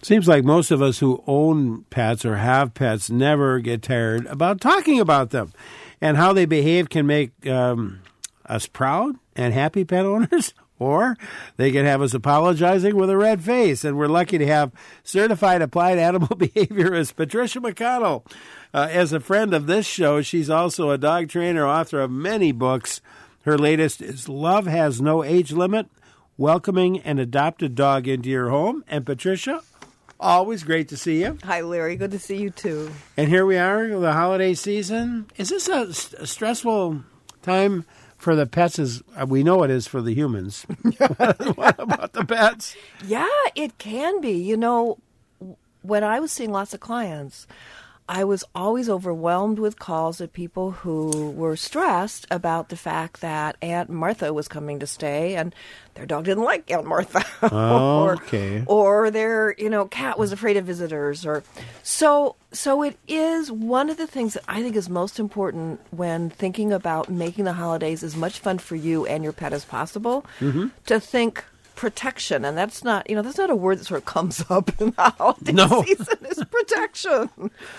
Seems like most of us who own pets or have pets never get tired about talking about them. And how they behave can make us proud and happy pet owners, or they can have us apologizing with a red face. And we're lucky to have certified applied animal behaviorist Patricia McConnell. As a friend of this show, she's also a dog trainer, author of many books. Her latest is Love Has No Age Limit, Welcoming an Adopted Dog into Your Home. And Patricia, always great to see you. Hi, Larry. Good to see you, too. And here we are, the holiday season. Is this a stressful time for the pets? As we know it is for the humans. What about the pets? Yeah, it can be. You know, when I was seeing lots of clients, I was always overwhelmed with calls of people who were stressed about the fact that Aunt Martha was coming to stay and their dog didn't like Aunt Martha. Okay. Or their, cat was afraid of visitors. So it is one of the things that I think is most important when thinking about making the holidays as much fun for you and your pet as possible, to think protection. And that's not a word that sort of comes up in the holiday season, is protection.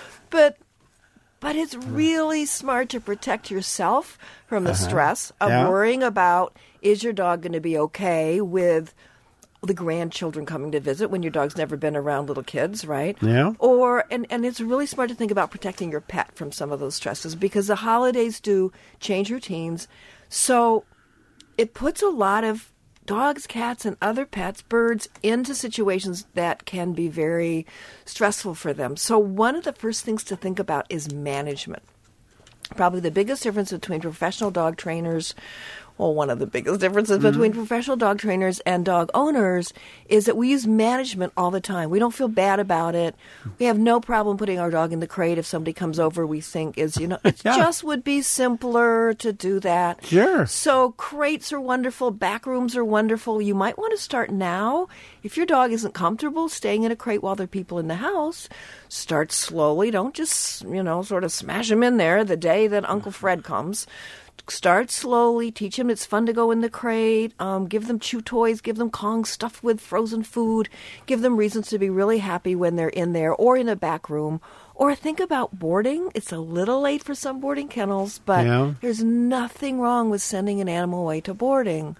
But it's really smart to protect yourself from the stress of worrying about, is your dog going to be okay with the grandchildren coming to visit when your dog's never been around little kids, right? Yeah. And it's really smart to think about protecting your pet from some of those stresses, because the holidays do change routines. So it puts a lot of dogs, cats, and other pets, birds, into situations that can be very stressful for them. So one of the first things to think about is management. Probably the biggest difference between professional dog trainers, one of the biggest differences between professional dog trainers and dog owners is that we use management all the time. We don't feel bad about it. We have no problem putting our dog in the crate if somebody comes over we think is, it just would be simpler to do that. Sure. So crates are wonderful. Back rooms are wonderful. You might want to start now. If your dog isn't comfortable staying in a crate while there are people in the house, start slowly. Don't just, sort of smash them in there the day that Uncle Fred comes. Start slowly. Teach them it's fun to go in the crate. Give them chew toys. Give them Kongs stuffed with frozen food. Give them reasons to be really happy when they're in there or in a back room. Or think about boarding. It's a little late for some boarding kennels, but there's nothing wrong with sending an animal away to boarding.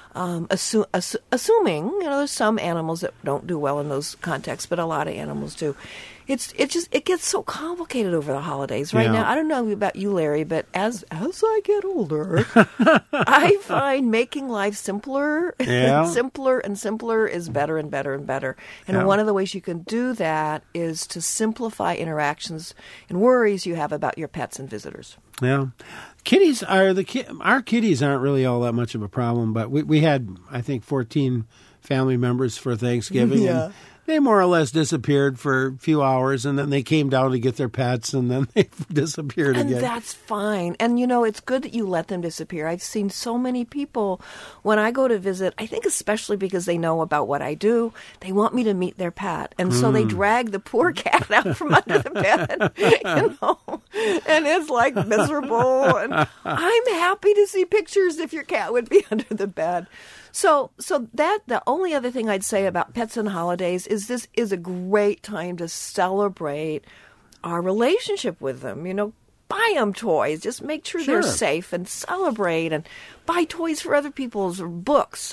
Assuming, there's some animals that don't do well in those contexts, but a lot of animals do. It gets so complicated over the holidays right now. I don't know about you, Larry, but as I get older, I find making life simpler and simpler is better and better and better. And one of the ways you can do that is to simplify interactions and worries you have about your pets and visitors. Yeah. Kitties our kitties aren't really all that much of a problem, but we had, I think, 14 family members for Thanksgiving. Yeah. And they more or less disappeared for a few hours, and then they came down to get their pets, and then they disappeared again. And that's fine. And, it's good that you let them disappear. I've seen so many people, when I go to visit, I think especially because they know about what I do, they want me to meet their pet. And so they drag the poor cat out from under the bed, and it's like miserable. And I'm happy to see pictures if your cat would be under the bed. So that the only other thing I'd say about pets and holidays is this is a great time to celebrate our relationship with them. Buy them toys. Just make sure they're safe and celebrate, and buy toys for other people's or books.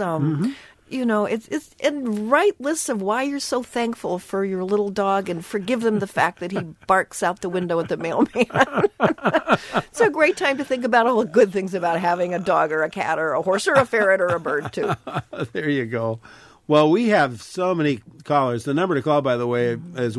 It's and write lists of why you're so thankful for your little dog and forgive them the fact that he barks out the window at the mailman. It's a great time to think about all the good things about having a dog or a cat or a horse or a ferret or a bird, too. There you go. Well, we have so many callers. The number to call, by the way, is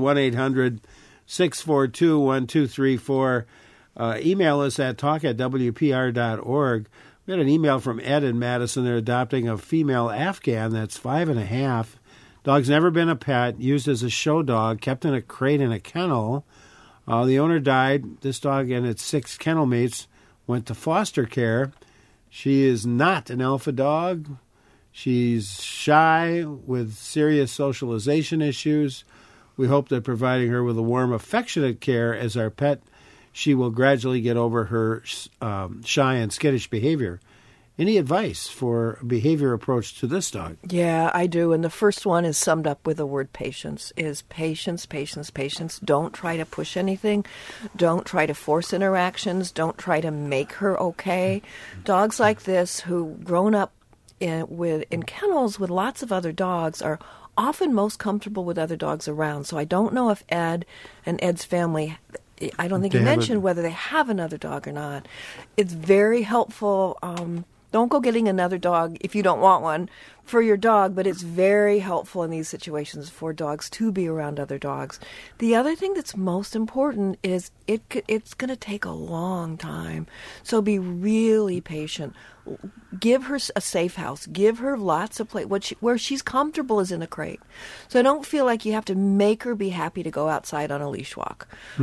1-800-642-1234. Email us at talk@wpr.org. We had an email from Ed in Madison. They're adopting a female Afghan that's 5.5. Dog's never been a pet, used as a show dog, kept in a crate in a kennel. The owner died. This dog and its 6 kennel mates went to foster care. She is not an alpha dog. She's shy with serious socialization issues. We hope that providing her with a warm, affectionate care as our pet, she will gradually get over her shy and skittish behavior. Any advice for a behavior approach to this dog? Yeah, I do. And the first one is summed up with the word patience, is patience, patience, patience. Don't try to push anything. Don't try to force interactions. Don't try to make her okay. Dogs like this who grown up in kennels with lots of other dogs are often most comfortable with other dogs around. So I don't know if Ed and Ed's family, I don't think he mentioned whether they have another dog or not. It's very helpful. Don't go getting another dog if you don't want one for your dog, but it's very helpful in these situations for dogs to be around other dogs. The other thing that's most important is it's going to take a long time, so be really patient. Give her a safe house. Give her lots of place. Where she's comfortable is in a crate. So don't feel like you have to make her be happy to go outside on a leash walk.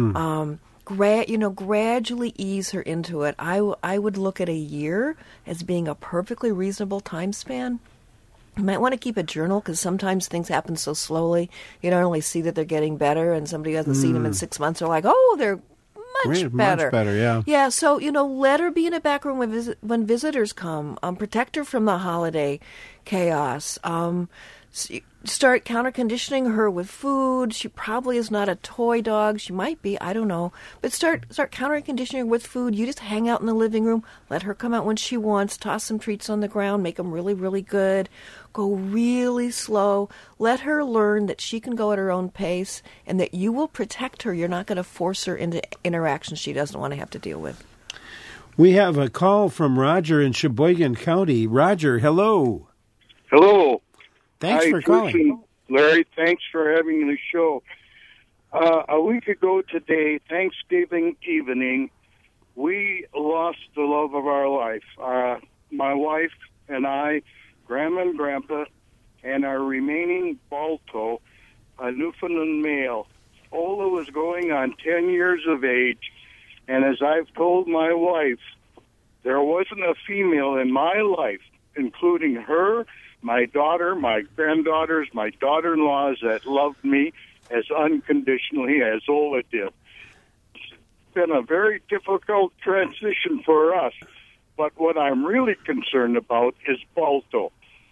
Gradually ease her into it. I would look at a year as being a perfectly reasonable time span. You might want to keep a journal because sometimes things happen so slowly. You don't only see that they're getting better, and somebody who hasn't seen them in 6 months are like, oh, they're much better. Much better, yeah. Yeah, so, let her be in a back room when visitors come. Protect her from the holiday chaos. Start counter-conditioning her with food. She probably is not a toy dog. She might be. I don't know. But start counter-conditioning her with food. You just hang out in the living room. Let her come out when she wants. Toss some treats on the ground. Make them really, really good. Go really slow. Let her learn that she can go at her own pace and that you will protect her. You're not going to force her into interactions she doesn't want to have to deal with. We have a call from Roger in Sheboygan County. Roger, hello. Hello. Thanks for calling. Larry, thanks for having the show. A week ago today, Thanksgiving evening, we lost the love of our life. My wife and I, Grandma and Grandpa, and our remaining Balto, a Newfoundland male. Ola was going on 10 years of age, and as I've told my wife, there wasn't a female in my life, including her, my daughter, my granddaughters, my daughter-in-laws that loved me as unconditionally as Ola did. It's been a very difficult transition for us, but what I'm really concerned about is Balto.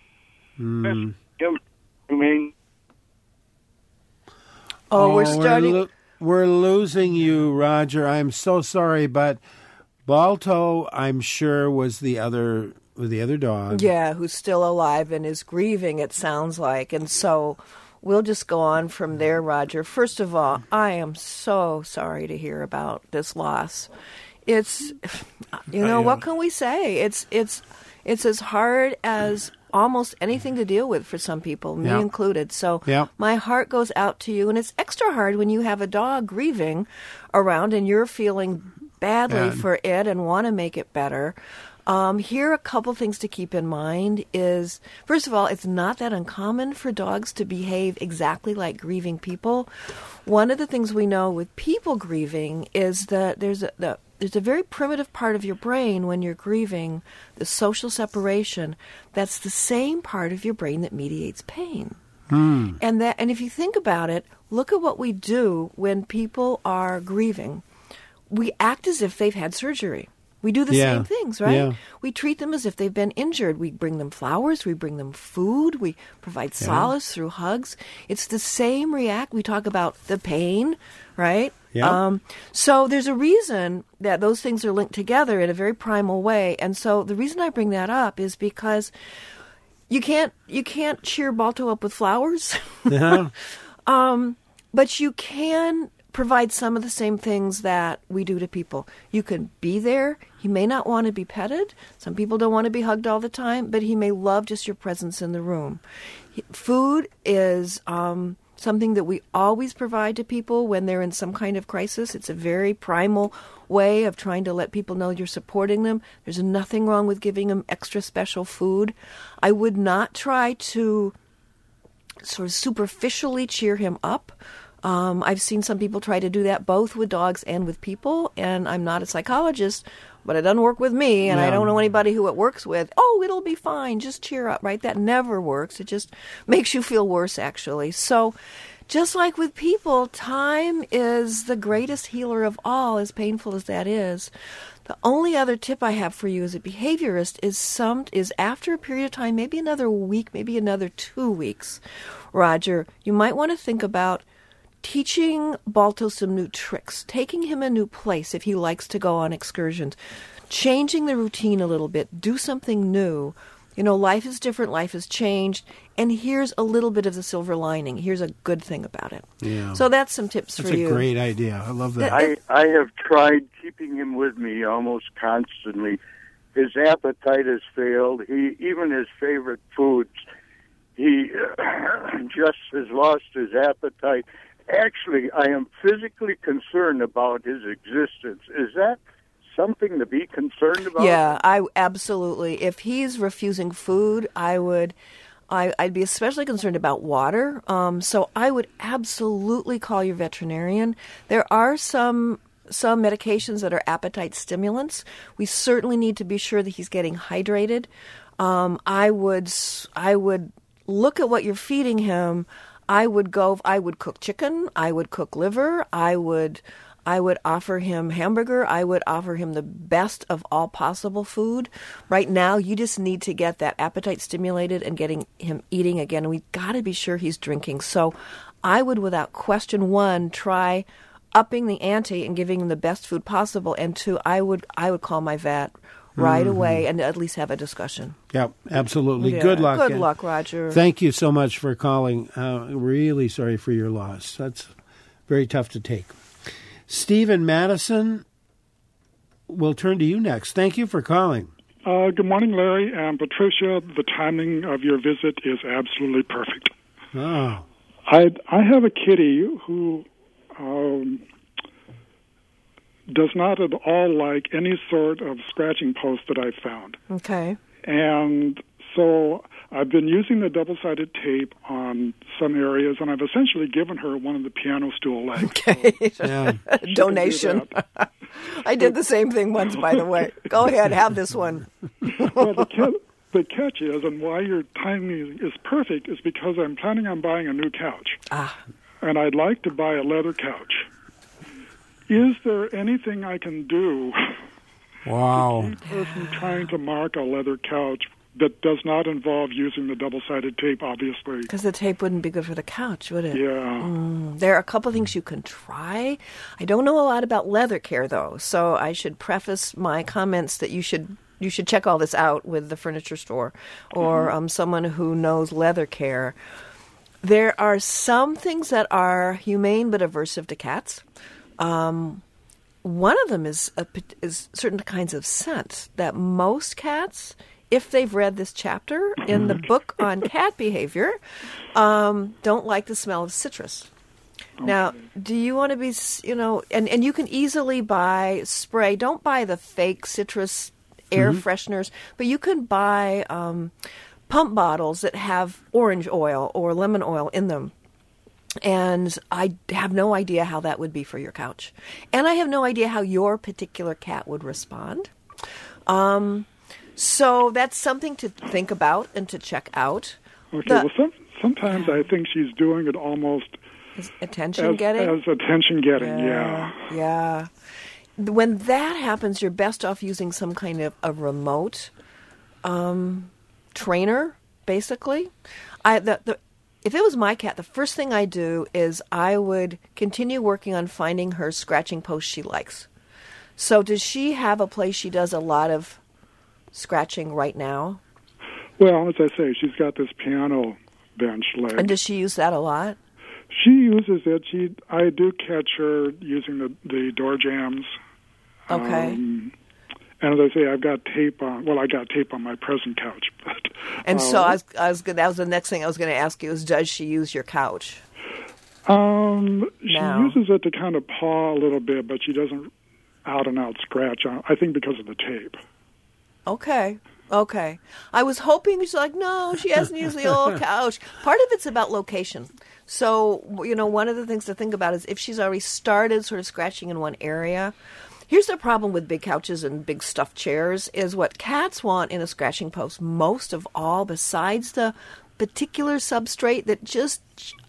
We're starting. We're losing you, Roger. I'm so sorry, but Balto, I'm sure, was the other dog. Yeah, who's still alive and is grieving, it sounds like. And so we'll just go on from there, Roger. First of all, I am so sorry to hear about this loss. It's, what can we say? It's as hard as almost anything to deal with for some people, me included. So my heart goes out to you. And it's extra hard when you have a dog grieving around and you're feeling badly for it and want to make it better. Here are a couple things to keep in mind is, first of all, it's not that uncommon for dogs to behave exactly like grieving people. One of the things we know with people grieving is that there's a very primitive part of your brain when you're grieving, the social separation, that's the same part of your brain that mediates pain. And if you think about it, look at what we do when people are grieving. We act as if they've had surgery. We do the same things, right? Yeah. We treat them as if they've been injured. We bring them flowers. We bring them food. We provide solace through hugs. It's the same we talk about the pain, right? Yeah. So there's a reason that those things are linked together in a very primal way. And so the reason I bring that up is because you can't cheer Balto up with flowers. Yeah. But you can provide some of the same things that we do to people. You can be there. He may not want to be petted. Some people don't want to be hugged all the time, but he may love just your presence in the room. Food is something that we always provide to people when they're in some kind of crisis. It's a very primal way of trying to let people know you're supporting them. There's nothing wrong with giving them extra special food. I would not try to sort of superficially cheer him up. I've seen some people try to do that both with dogs and with people, and I'm not a psychologist, but it doesn't work with me, and I don't know anybody who it works with. Oh, it'll be fine, just cheer up, right? That never works. It just makes you feel worse, actually. So just like with people, time is the greatest healer of all, as painful as that is. The only other tip I have for you as a behaviorist is after a period of time, maybe another week, maybe another 2 weeks, Roger, you might want to think about teaching Balto some new tricks, taking him a new place if he likes to go on excursions, changing the routine a little bit, do something new. Life is different, life has changed, and here's a little bit of the silver lining. Here's a good thing about it. Yeah. So that's some tips for you. That's a great idea. I love that. I have tried keeping him with me almost constantly. His appetite has failed. Even his favorite foods, he just has lost his appetite. Actually, I am physically concerned about his existence. Is that something to be concerned about? Yeah, absolutely. If he's refusing food, I'd be especially concerned about water. So I would absolutely call your veterinarian. There are some medications that are appetite stimulants. We certainly need to be sure that he's getting hydrated. I would look at what you're feeding him. I would cook chicken. I would cook liver. I would offer him hamburger. I would offer him the best of all possible food. Right now, you just need to get that appetite stimulated and getting him eating again. And we've got to be sure he's drinking. So I would, without question, 1, try upping the ante and giving him the best food possible. And 2, I would call my vet right away and at least have a discussion. Yep, absolutely. Yeah. Good luck. Good luck, Roger. Thank you so much for calling. Really sorry for your loss. That's very tough to take. Steve in Madison, we'll turn to you next. Thank you for calling. Good morning, Larry and Patricia. The timing of your visit is absolutely perfect. Oh. I have a kitty who does not at all like any sort of scratching post that I've found. Okay. And so I've been using the double-sided tape on some areas, and I've essentially given her one of the piano stool legs. Okay. So Yeah. Donation. I did the same thing once, by the way. Go ahead, have this one. Well, the catch is, and why your timing is perfect, is because I'm planning on buying a new couch. And I'd like to buy a leather couch. Is there anything I can do Wow. to keep her from trying to mark a leather couch that does not involve using the double-sided tape, obviously? Because the tape wouldn't be good for the couch, would it? Yeah. There are a couple of things you can try. I don't know a lot about leather care, though, so I should preface my comments that you should check all this out with the furniture store or someone who knows leather care. There are some things that are humane but aversive to cats. One of them is certain kinds of scent that most cats, if they've read this chapter in the book on cat behavior, don't like the smell of citrus. Okay. Now, do you want to be, and you can easily buy spray. Don't buy the fake citrus air fresheners, but you can buy pump bottles that have orange oil or lemon oil in them. And I have no idea how that would be for your couch. And I have no idea how your particular cat would respond. So that's something to think about and to check out. Okay, sometimes I think she's doing it almost as attention-getting. As attention-getting, yeah. Yeah. When that happens, you're best off using some kind of a remote trainer, basically. If it was my cat, the first thing I do is I would continue working on finding her scratching posts she likes. So does she have a place she does a lot of scratching right now? Well, as I say, she's got this piano bench leg. And does she use that a lot? She uses it. I do catch her using the door jambs. Okay. And as I say, I've got tape on. Well, I got tape on my present couch. But, so that was the next thing I was going to ask you is, does she use your couch? She uses it to kind of paw a little bit, but she doesn't out and out scratch on. I think because of the tape. Okay. I was hoping she's like, no, she hasn't used the old couch. Part of it's about location. So, one of the things to think about is if she's already started sort of scratching in one area. Here's the problem with big couches and big stuffed chairs is what cats want in a scratching post most of all, besides the particular substrate that just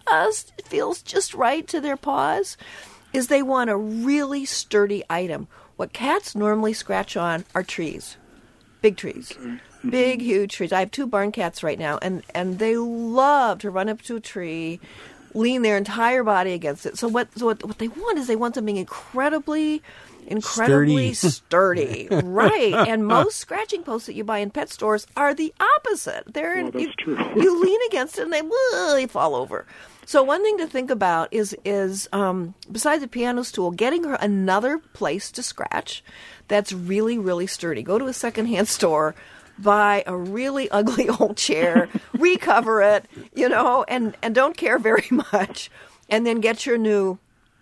feels just right to their paws, is they want a really sturdy item. What cats normally scratch on are trees, big trees. Big, huge trees. I have 2 barn cats right now, and they love to run up to a tree, lean their entire body against it. So what they want is they want something incredibly sturdy. Right. And most scratching posts that you buy in pet stores are the opposite. That's true. You lean against it and they fall over. So one thing to think about is besides a piano stool, getting her another place to scratch that's really, really sturdy. Go to a secondhand store, buy a really ugly old chair, recover it, and don't care very much, and then get your new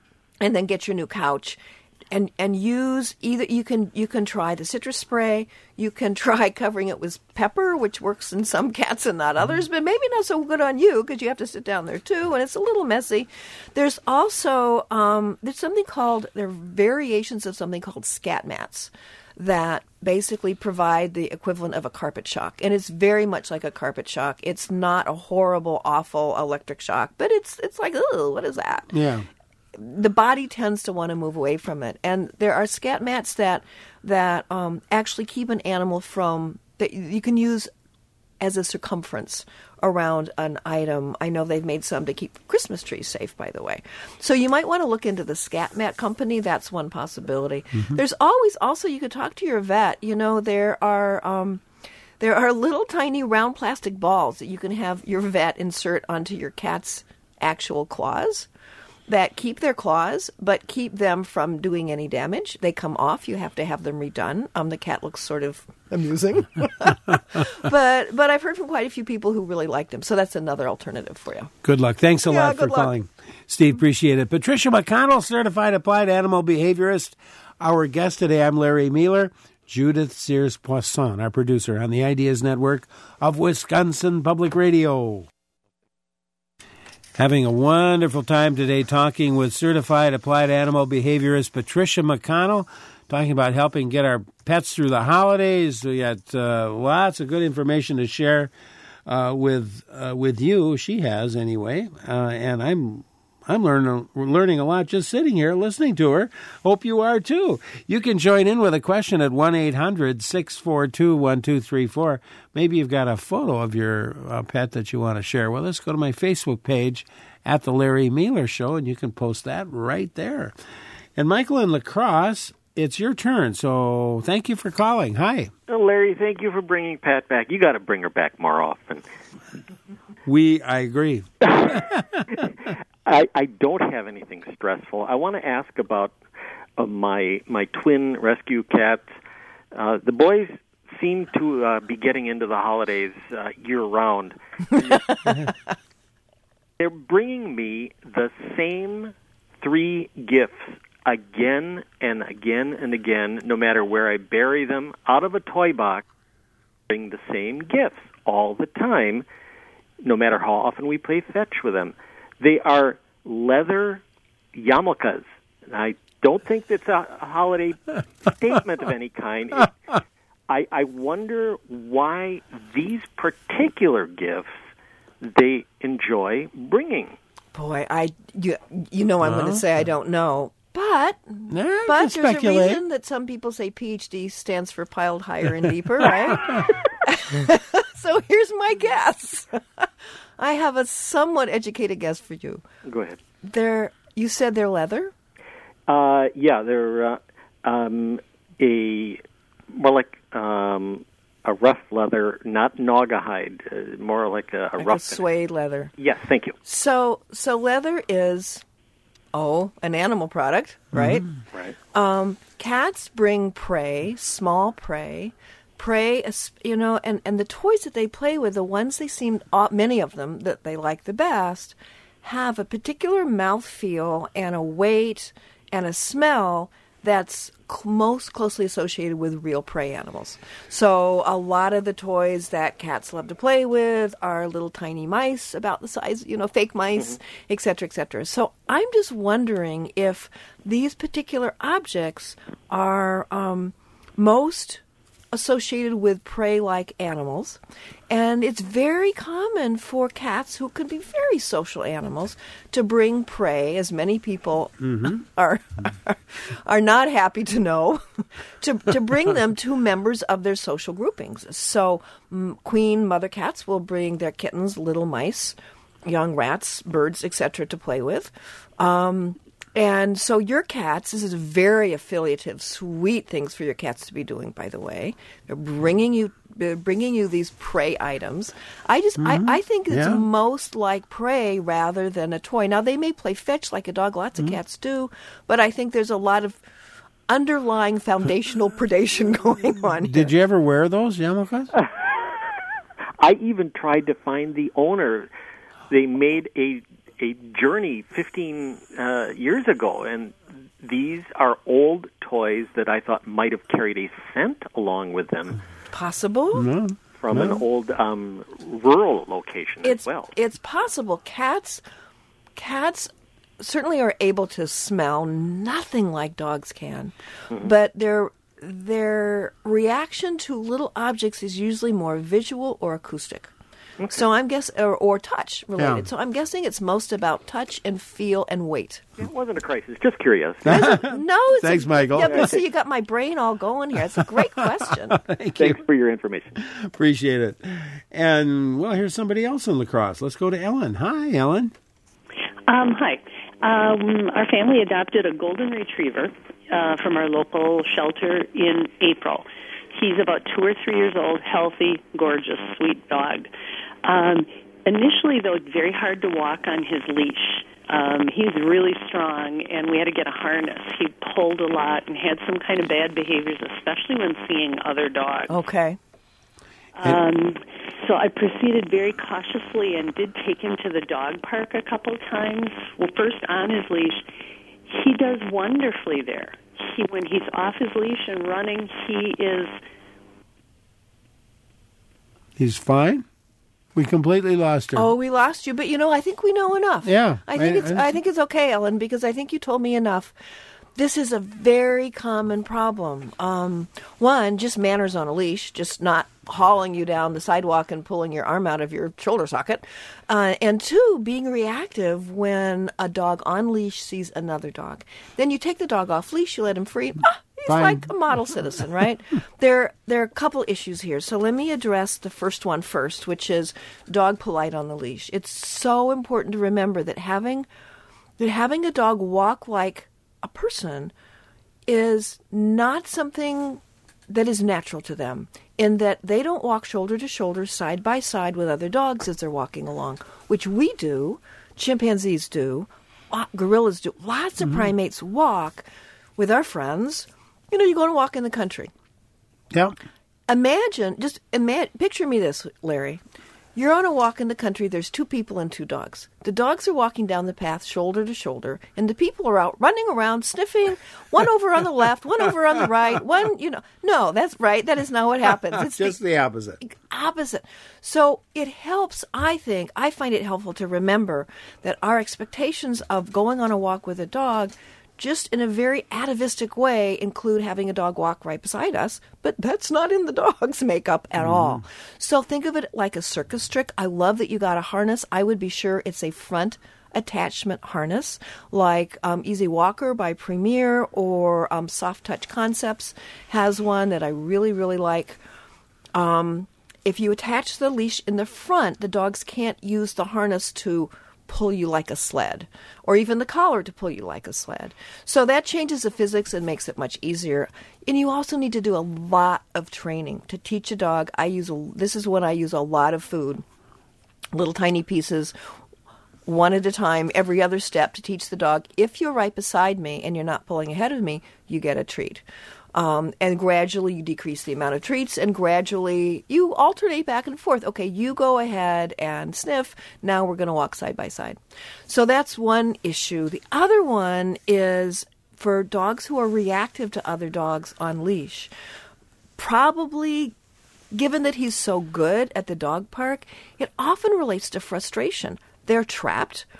couch. And use either you can try the citrus spray, you can try covering it with pepper, which works in some cats and not others, but maybe not so good on you because you have to sit down there too, and it's a little messy. There's also there are variations of something called scat mats that basically provide the equivalent of a carpet shock, and it's very much like a carpet shock. It's not a horrible, awful electric shock, but it's like, oh, what is that? Yeah. The body tends to want to move away from it. And there are scat mats that actually keep an animal that you can use as a circumference around an item. I know they've made some to keep Christmas trees safe, by the way. So you might want to look into the scat mat company. That's one possibility. Mm-hmm. There's always also, you could talk to your vet. There are little tiny round plastic balls that you can have your vet insert onto your cat's actual claws that keep their claws, but keep them from doing any damage. They come off. You have to have them redone. The cat looks sort of amusing. but I've heard from quite a few people who really like them. So that's another alternative for you. Good luck. Thanks a lot for calling. Steve, appreciate it. Patricia McConnell, Certified Applied Animal Behaviorist. Our guest today, I'm Larry Mueller. Judith Sears-Poisson, our producer on the Ideas Network of Wisconsin Public Radio. Having a wonderful time today talking with Certified Applied Animal Behaviorist Patricia McConnell, talking about helping get our pets through the holidays. We got lots of good information to share with you. She has anyway, and I'm learning a lot just sitting here listening to her. Hope you are too. You can join in with a question at 1-800-642-1234. Maybe you've got a photo of your pet that you want to share. Well, let's go to my Facebook page at The Larry Mueller Show, and you can post that right there. And Michael in La Crosse, it's your turn, so thank you for calling. Hi. Oh, Larry, thank you for bringing Pat back. You got to bring her back more often. I agree. I don't have anything stressful. I want to ask about my twin rescue cats. The boys seem to be getting into the holidays year-round. They're bringing me the same 3 gifts again and again and again, no matter where I bury them, out of a toy box. Bring the same gifts all the time, no matter how often we play fetch with them. They are leather yarmulkes. I don't think it's a holiday statement of any kind. I wonder why these particular gifts they enjoy bringing. Boy, I'm going to say I don't know. But there's a reason that some people say PhD stands for piled higher and deeper, right? So here's my guess. I have a somewhat educated guess for you. Go ahead. You said they're leather? Yeah, they're more like a rough leather, not naugahyde, more like a rough suede leather. Yes, thank you. So leather is an animal product, right? Mm-hmm. Right. Cats bring prey, small prey, and the toys that they play with, the ones many of them that they like the best, have a particular mouthfeel and a weight and a smell that's most closely associated with real prey animals. So a lot of the toys that cats love to play with are little tiny mice about the size, fake mice, et cetera, et cetera. So I'm just wondering if these particular objects are most associated with prey-like animals, and it's very common for cats, who can be very social animals, to bring prey, as many people are not happy to know, to bring them to members of their social groupings. So queen mother cats will bring their kittens, little mice, young rats, birds, etc., to play with. And so your cats, this is very affiliative, sweet things for your cats to be doing, by the way. They're bringing you these prey items. I think it's most like prey rather than a toy. Now, they may play fetch like a dog. Lots of cats do. But I think there's a lot of underlying foundational predation going on here. Did you ever wear those yarmulkes? I even tried to find the owner. They made a journey 15 years ago, and these are old toys that I thought might have carried a scent along with them. Possible? From an old rural location as well. It's possible. Cats certainly are able to smell, nothing like dogs can, but their reaction to little objects is usually more visual or acoustic. Okay. So I'm guessing, or touch related. Yeah. So I'm guessing it's most about touch and feel and weight. It wasn't a crisis. Just curious. Thanks, Michael. Yeah, but see, you got my brain all going here. It's a great question. Thanks for your information. Appreciate it. And well, here's somebody else in La Crosse. Let's go to Ellen. Hi, Ellen. Hi. Our family adopted a golden retriever from our local shelter in April. He's about 2 or 3 years old, healthy, gorgeous, sweet dog. Initially, though, it's very hard to walk on his leash. He's really strong, and we had to get a harness. He pulled a lot and had some kind of bad behaviors, especially when seeing other dogs. Okay. So I proceeded very cautiously and did take him to the dog park a couple times. Well, first on his leash. He does wonderfully there. When he's off his leash and running, He's fine? We completely lost her. Oh, we lost you, but I think we know enough. Yeah. I think it's okay, Ellen, because I think you told me enough. This is a very common problem. One, just manners on a leash, just not hauling you down the sidewalk and pulling your arm out of your shoulder socket. And two, being reactive when a dog on leash sees another dog. Then you take the dog off leash, you let him free. He's Fine. like a model citizen, right? There are a couple issues here. So let me address the first one first, which is dog polite on the leash. It's so important to remember that having a dog walk like a person is not something that is natural to them, in that they don't walk shoulder to shoulder, side by side with other dogs as they're walking along, which we do, chimpanzees do, gorillas do. Lots of primates walk with our friends. You go to walk in the country. Yeah. Picture me this, Larry. You're on a walk in the country. There's 2 people and 2 dogs. The dogs are walking down the path shoulder to shoulder, and the people are out running around, sniffing, one over on the left, one over on the right, No, that's right. That is not what happens. It's just the opposite. Opposite. So it helps, I find it helpful to remember that our expectations of going on a walk with a dog, just in a very atavistic way, include having a dog walk right beside us, but that's not in the dog's makeup at all. So think of it like a circus trick. I love that you got a harness. I would be sure it's a front attachment harness, like Easy Walker by Premier or Soft Touch Concepts has one that I really, really like. If you attach the leash in the front, the dogs can't use the harness to pull you like a sled, or even the collar to pull you like a sled. So that changes the physics and makes it much easier. And you also need to do a lot of training to teach a dog. This is when I use a lot of food, little tiny pieces, one at a time, every other step, to teach the dog, if you're right beside me and you're not pulling ahead of me, you get a treat. And gradually you decrease the amount of treats, and gradually you alternate back and forth. Okay, you go ahead and sniff. Now we're going to walk side by side. So that's one issue. The other one is for dogs who are reactive to other dogs on leash. Probably, given that he's so good at the dog park, it often relates to frustration. They're trapped.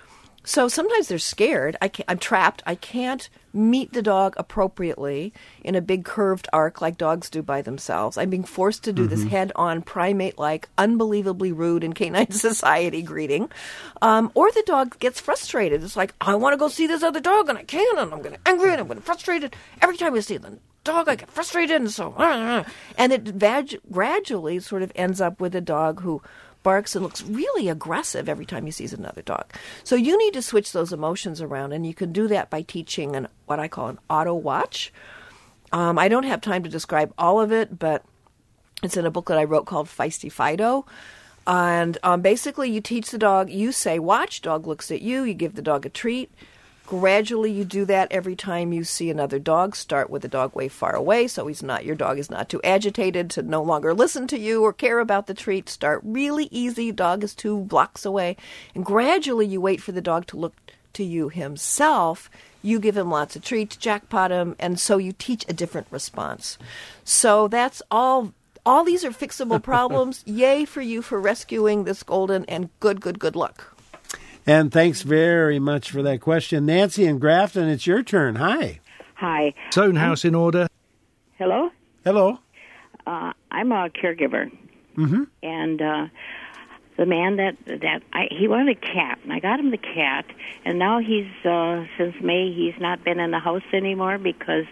So sometimes they're scared. I'm trapped. I can't meet the dog appropriately in a big curved arc like dogs do by themselves. I'm being forced to do this head-on, primate-like, unbelievably rude in canine society greeting. Or the dog gets frustrated. It's like, I want to go see this other dog, and I can't, and I'm going to angry, and I'm going to frustrated. Every time I see the dog, I get frustrated, and so... And it gradually sort of ends up with a dog who barks and looks really aggressive every time he sees another dog. So you need to switch those emotions around, and you can do that by teaching what I call an auto watch. I don't have time to describe all of it, but it's in a book that I wrote called Feisty Fido. And basically you teach the dog, you say, watch, dog looks at you, you give the dog a treat. Gradually, you do that every time you see another dog. Start with the dog way far away, so your dog is not too agitated to no longer listen to you or care about the treat. Start really easy. Dog is 2 blocks away. And gradually, you wait for the dog to look to you himself. You give him lots of treats, jackpot him, and so you teach a different response. So that's all. All these are fixable problems. Yay for you for rescuing this golden, and good luck. And thanks very much for that question. Nancy in Grafton, it's your turn. Hi. Hi. Zone house in order. Hello? Hello. I'm a caregiver. Mm-hmm. And the man he wanted a cat, and I got him the cat, and now he's, since May, he's not been in the house anymore because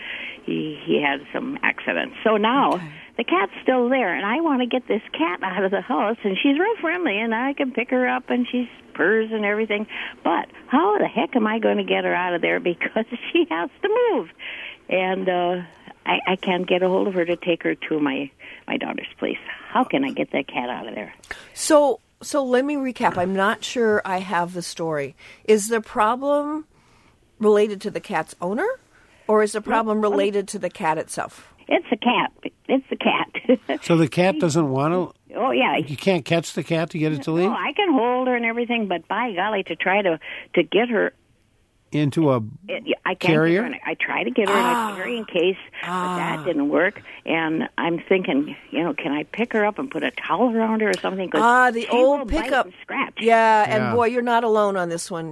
he had some accident. So now the cat's still there, and I want to get this cat out of the house, and she's real friendly, and I can pick her up, and she's purrs and everything. But how the heck am I going to get her out of there because she has to move? And I can't get a hold of her to take her to my daughter's place. How can I get that cat out of there? So let me recap. I'm not sure I have the story. Is the problem related to the cat's owner, or is the problem related to the cat itself? It's a cat. It's the cat. So the cat doesn't want to? Oh, yeah. You can't catch the cat to get it to leave? Oh, I can hold her and everything, but by golly, to try to get her into a carrier? I tried to get her in a carrying case, but that didn't work. And I'm thinking, can I pick her up and put a towel around her or something? The old pickup. Scratch. Yeah, and boy, you're not alone on this one.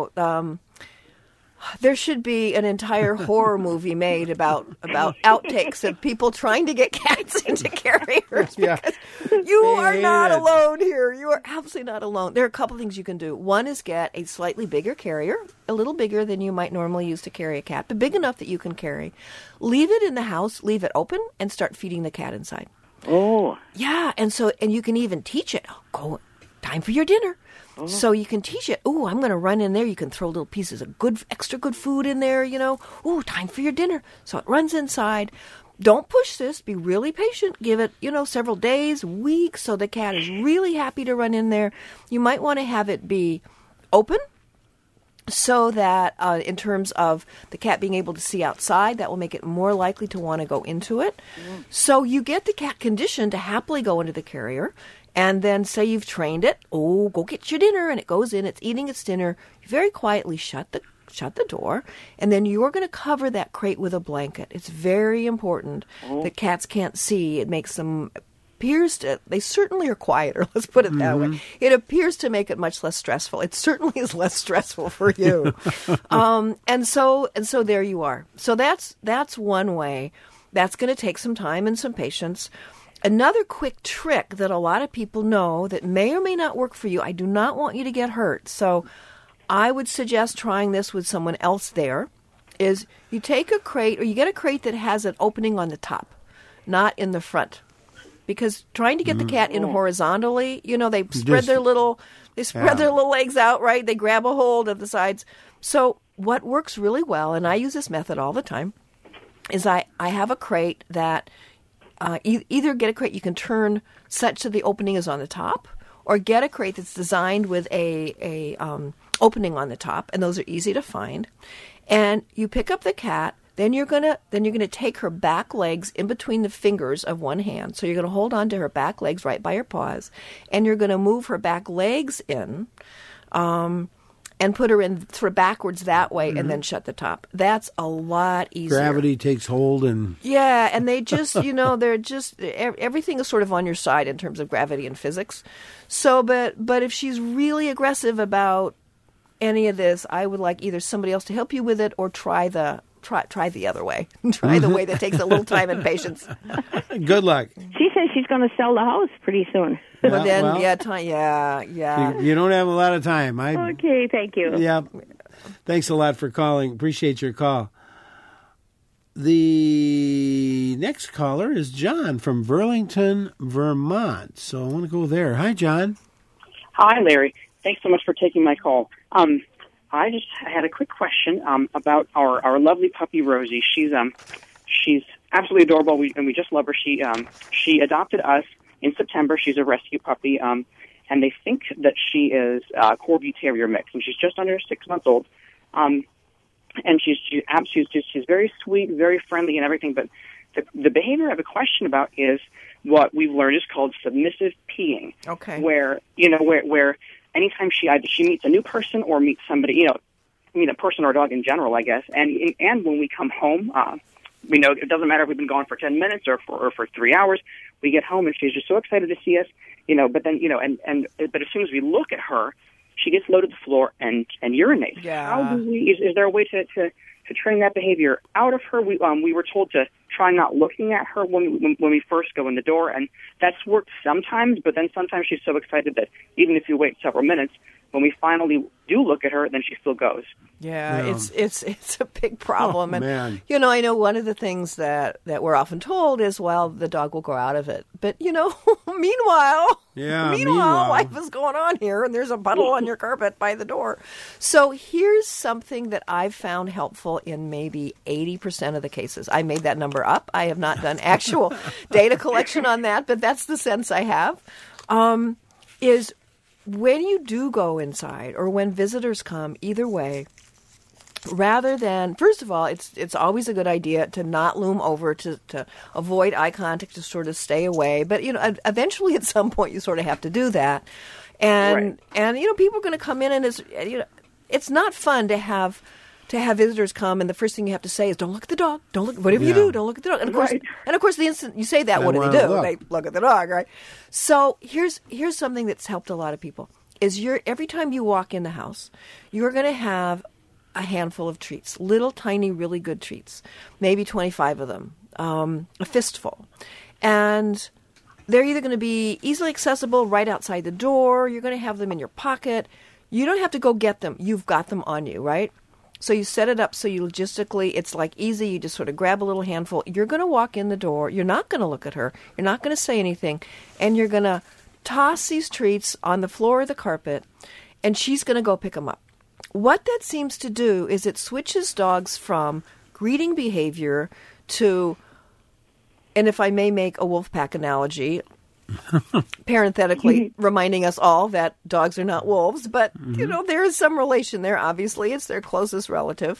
There should be an entire horror movie made about outtakes of people trying to get cats into carriers. Yeah. You are not alone here. You are absolutely not alone. There are a couple things you can do. One is get a slightly bigger carrier, a little bigger than you might normally use to carry a cat, but big enough that you can carry. Leave it in the house, leave it open, and start feeding the cat inside. Oh. Yeah, and you can even teach it. Go, time for your dinner. So you can teach it, I'm going to run in there. You can throw little pieces of extra good food in there, time for your dinner. So it runs inside. Don't push this. Be really patient. Give it, several days, weeks, so the cat is really happy to run in there. You might want to have it be open so that in terms of the cat being able to see outside, that will make it more likely to want to go into it. So you get the cat conditioned to happily go into the carrier. And then say you've trained it, go get your dinner, and it goes in, it's eating its dinner. You very quietly shut the door, and then you're going to cover that crate with a blanket. It's very important that cats can't see. It makes them they certainly are quieter, let's put it that way. It appears to make it much less stressful. It certainly is less stressful for you. And so there you are. So that's one way. That's going to take some time and some patience. Another quick trick that a lot of people know that may or may not work for you, I do not want you to get hurt. So I would suggest trying this with someone else there, is you take a crate, or you get a crate that has an opening on the top, not in the front. Because trying to get the cat in horizontally, they spread their little legs out, right? They grab a hold of the sides. So what works really well, and I use this method all the time, is I have a crate that either get a crate you can turn such that the opening is on the top, or get a crate that's designed with a opening on the top, and those are easy to find. And you pick up the cat, then you're gonna take her back legs in between the fingers of one hand. So you're gonna hold on to her back legs right by her paws, and you're gonna move her back legs in, and put her in sort of backwards that way, and then shut the top. That's a lot easier. Gravity takes hold, and and they just, they're just, everything is sort of on your side in terms of gravity and physics. So, but if she's really aggressive about any of this, I would like either somebody else to help you with it or try the other way. Try the way that takes a little time and patience. Good luck. She says she's going to sell the house pretty soon. But then, well, yeah. You don't have a lot of time. Okay, thank you. Yeah. Thanks a lot for calling. Appreciate your call. The next caller is John from Burlington, Vermont. So I want to go there. Hi, John. Hi, Larry. Thanks so much for taking my call. I just had a quick question about our lovely puppy Rosie. She's absolutely adorable, and we just love her. She adopted us in September. She's a rescue puppy, and they think that she is a Corgi Terrier mix, and she's just under 6 months old. And she's very sweet, very friendly, and everything. But the behavior I have a question about is what we've learned is called submissive peeing. Okay. Where anytime she meets a new person or meets somebody, a person or a dog in general, I guess. And when we come home, it doesn't matter if we've been gone for 10 minutes or for 3 hours. We get home and she's just so excited to see us, But then, but as soon as we look at her, she gets low to the floor and urinates. Yeah. How do we? Is there a way to train that behavior out of her? We were told to try not looking at her when we first go in the door, and that's worked sometimes. But then sometimes she's so excited that even if you wait several minutes, when we finally do look at her, then she still goes. Yeah. It's a big problem. Oh, and man. I know one of the things that we're often told is, well, the dog will grow out of it. But meanwhile, life is going on here, and there's a puddle on your carpet by the door. So here's something that I've found helpful in maybe 80% of the cases. I made that number up. I have not done actual data collection on that, but that's the sense I have. Is when you do go inside or when visitors come, either way, rather than, first of all, it's always a good idea to not loom over, to avoid eye contact, to sort of stay away. But, eventually at some point you sort of have to do that. And people are going to come in, and it's not fun to have visitors come, and the first thing you have to say is, "Don't look at the dog. Don't look. Whatever you do, don't look at the dog." And of course, the instant you say that, what do? They look at the dog, right? So here's something that's helped a lot of people: is every time you walk in the house, you're going to have a handful of treats, little tiny, really good treats, maybe 25 of them, a fistful, and they're either going to be easily accessible right outside the door. You're going to have them in your pocket. You don't have to go get them. You've got them on you, right? So you set it up so you logistically, it's like easy. You just sort of grab a little handful. You're going to walk in the door. You're not going to look at her. You're not going to say anything. And you're going to toss these treats on the floor or the carpet, and she's going to go pick them up. What that seems to do is it switches dogs from greeting behavior to, and if I may make a wolf pack analogy, parenthetically reminding us all that dogs are not wolves, but there is some relation there. Obviously, it's their closest relative.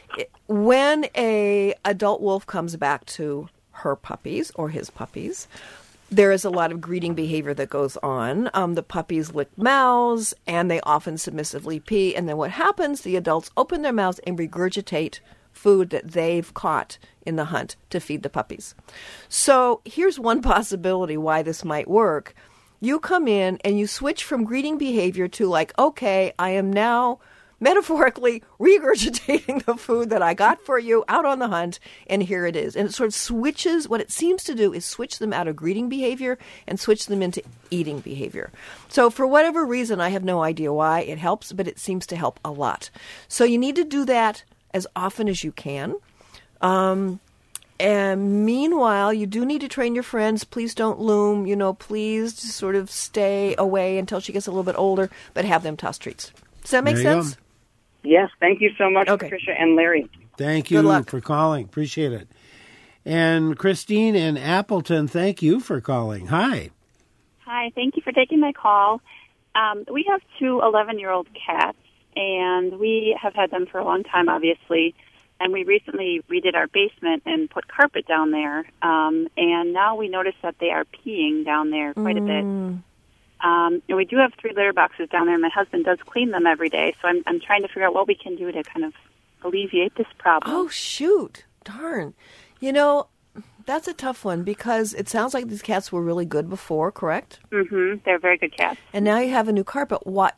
When a adult wolf comes back to her puppies or his puppies, there is a lot of greeting behavior that goes on. The puppies lick mouths, and they often submissively pee. And then what happens? The adults open their mouths and regurgitate food that they've caught in the hunt to feed the puppies. So here's one possibility why this might work. You come in and you switch from greeting behavior to okay, I am now metaphorically regurgitating the food that I got for you out on the hunt, and here it is. And it sort of switches, what it seems to do is switch them out of greeting behavior and switch them into eating behavior. So for whatever reason, I have no idea why it helps, but it seems to help a lot. So you need to do that as often as you can. And meanwhile, you do need to train your friends. Please don't loom, please just sort of stay away until she gets a little bit older, but have them toss treats. Does that make sense? Yes, thank you so much, Patricia and Larry. Thank you for calling. Appreciate it. And Christine in Appleton, thank you for calling. Hi. Hi, thank you for taking my call. We have two 11-year-old cats, and we have had them for a long time, obviously. And we recently redid our basement and put carpet down there. And now we notice that they are peeing down there quite a bit. And we do have 3 litter boxes down there. My husband does clean them every day. So I'm trying to figure out what we can do to kind of alleviate this problem. Oh, shoot. Darn. That's a tough one because it sounds like these cats were really good before, correct? Mm-hmm. They're very good cats. And now you have a new carpet. What?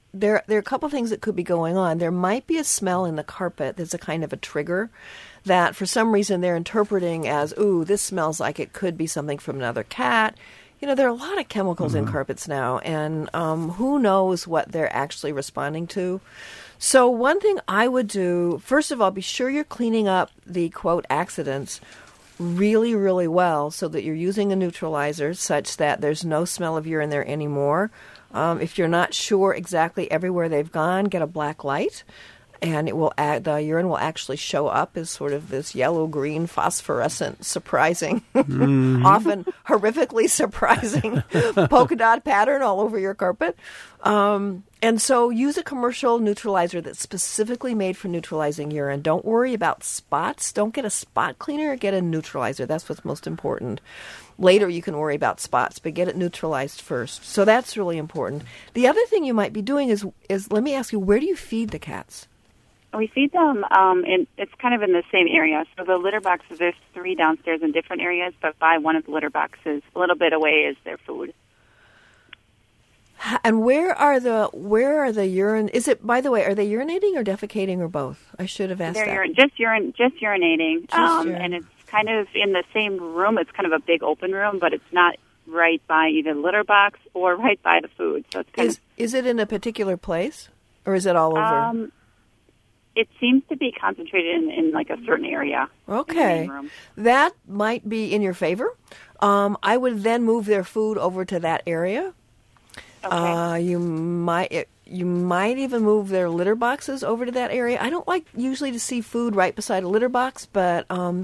there are a couple of things that could be going on. There might be a smell in the carpet that's a kind of a trigger that for some reason they're interpreting as, ooh, this smells like it could be something from another cat. There are a lot of chemicals in carpets now, and who knows what they're actually responding to. So one thing I would do, first of all, be sure you're cleaning up the, quote, accidents really, really well so that you're using a neutralizer such that there's no smell of urine there anymore. If you're not sure exactly everywhere they've gone, get a black light, and the urine will actually show up as sort of this yellow-green phosphorescent, surprising, often horrifically surprising polka dot pattern all over your carpet. And so use a commercial neutralizer that's specifically made for neutralizing urine. Don't worry about spots. Don't get a spot cleaner. Get a neutralizer. That's what's most important. Later you can worry about spots, but get it neutralized first. So that's really important. The other thing you might be doing is let me ask you, where do you feed the cats? We feed them, it's kind of in the same area. So the litter boxes, there's 3 downstairs in different areas, but by one of the litter boxes, a little bit away is their food. And where are the urine? Is it, by the way, are they urinating or defecating or both? I should have asked that. Just urinating. And it's kind of in the same room. It's kind of a big open room, but it's not right by either the litter box or right by the food. So it's is it in a particular place, or is it all over? It seems to be concentrated in like a certain area. Okay. In the main room. That might be in your favor. I would then move their food over to that area. Okay. You might even move their litter boxes over to that area. I don't like usually to see food right beside a litter box, but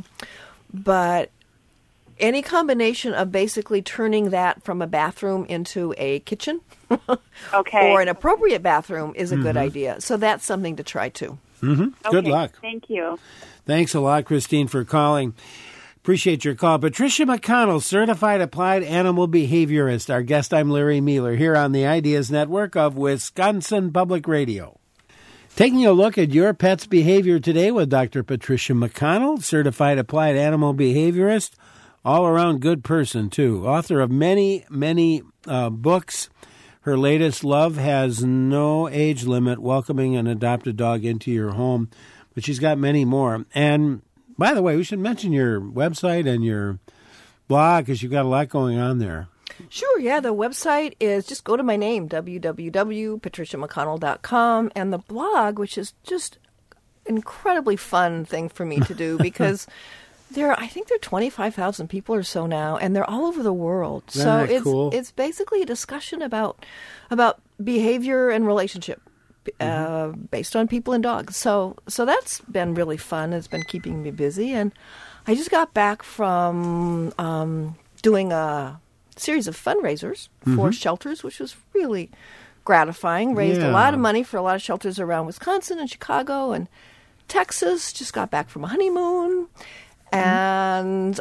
any combination of basically turning that from a bathroom into a kitchen or an appropriate bathroom is a good idea. So that's something to try too. Mm-hmm. Okay, good luck. Thank you. Thanks a lot, Christine, for calling. Appreciate your call. Patricia McConnell, Certified Applied Animal Behaviorist. Our guest, I'm Larry Mueller, here on the Ideas Network of Wisconsin Public Radio. Taking a look at your pet's behavior today with Dr. Patricia McConnell, Certified Applied Animal Behaviorist, all-around good person, too. Author of many, many books. Her latest, Love Has No Age Limit, Welcoming an Adopted Dog into Your Home. But she's got many more. And by the way, we should mention your website and your blog because you've got a lot going on there. Sure, yeah. The website is, just go to my name, www.patriciamcconnell.com, and the blog, which is just an incredibly fun thing for me to do because I think there are 25,000 people or so now, and they're all over the world. So it's basically a discussion about behavior and relationship. Based on people and dogs. So that's been really fun. It's been keeping me busy. And I just got back from doing a series of fundraisers for shelters, which was really gratifying. Raised a lot of money for a lot of shelters around Wisconsin and Chicago and Texas. Just got back from a honeymoon. And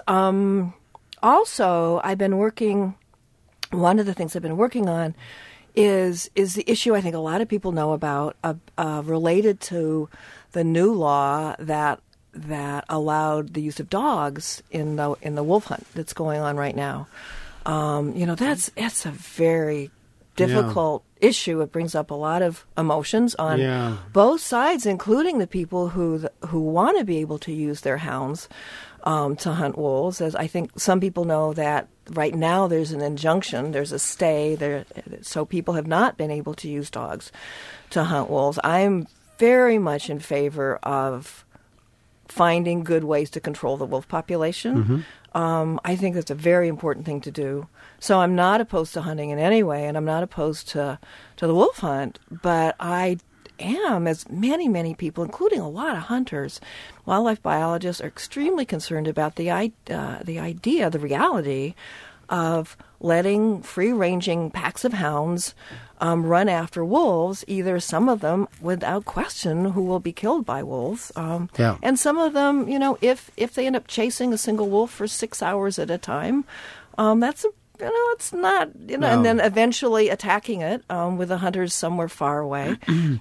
also I've been working, one of the things I've been working on is the issue I think a lot of people know about related to the new law that allowed the use of dogs in the wolf hunt that's going on right now. That's a very difficult issue. It brings up a lot of emotions on both sides, including the people who want to be able to use their hounds to hunt wolves. As I think some people know that right now there's an injunction, there's a stay there, so people have not been able to use dogs to hunt wolves. I'm very much in favor of finding good ways to control the wolf population. I think that's a very important thing to do. So I'm not opposed to hunting in any way, and I'm not opposed to the wolf hunt, but I am, as many, many people, including a lot of hunters, wildlife biologists, are extremely concerned about the reality of letting free-ranging packs of hounds run after wolves, either some of them, without question, who will be killed by wolves, and some of them, if they end up chasing a single wolf for 6 hours at a time, that's it's not, and then eventually attacking it with the hunters somewhere far away.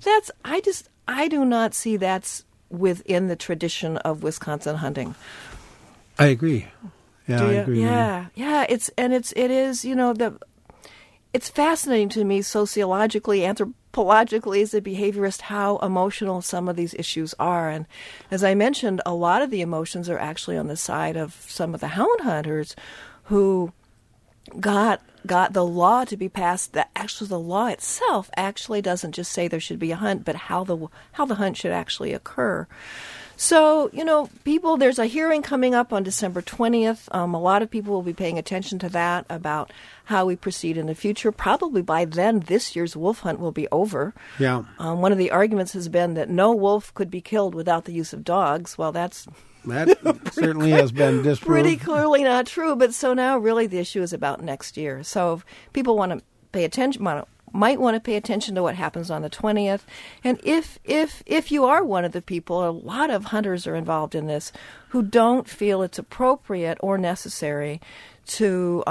I do not see that's within the tradition of Wisconsin hunting. I agree. Yeah, I agree. Yeah. It is, it's fascinating to me sociologically, anthropologically, as a behaviorist, how emotional some of these issues are. And as I mentioned, a lot of the emotions are actually on the side of some of the hound hunters who got the law to be passed. That actually the law itself actually doesn't just say there should be a hunt, but how the hunt should actually occur. So, people, there's a hearing coming up on December 20th. A lot of people will be paying attention to that about how we proceed in the future. Probably by then, this year's wolf hunt will be over. Yeah. One of the arguments has been that no wolf could be killed without the use of dogs. Well, that certainly has been disproved. Pretty clearly not true. But so now really the issue is about next year. So if people want to pay attention, might want to pay attention to what happens on the 20th. And if you are one of the people, a lot of hunters are involved in this, who don't feel it's appropriate or necessary to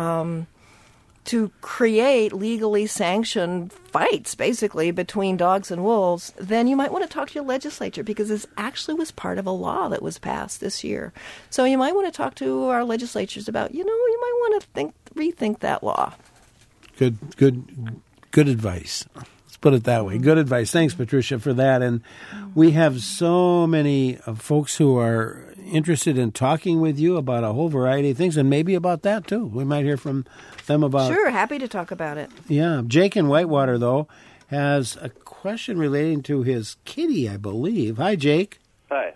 create legally sanctioned fights, basically, between dogs and wolves, then you might want to talk to your legislature, because this actually was part of a law that was passed this year. So you might want to talk to our legislatures about, you might want to rethink that law. Good advice. Let's put it that way. Good advice. Thanks, Patricia, for that. And we have so many folks who are interested in talking with you about a whole variety of things, and maybe about that, too. We might hear from them about... Sure, happy to talk about it. Yeah. Jake in Whitewater, though, has a question relating to his kitty, I believe. Hi, Jake. Hi.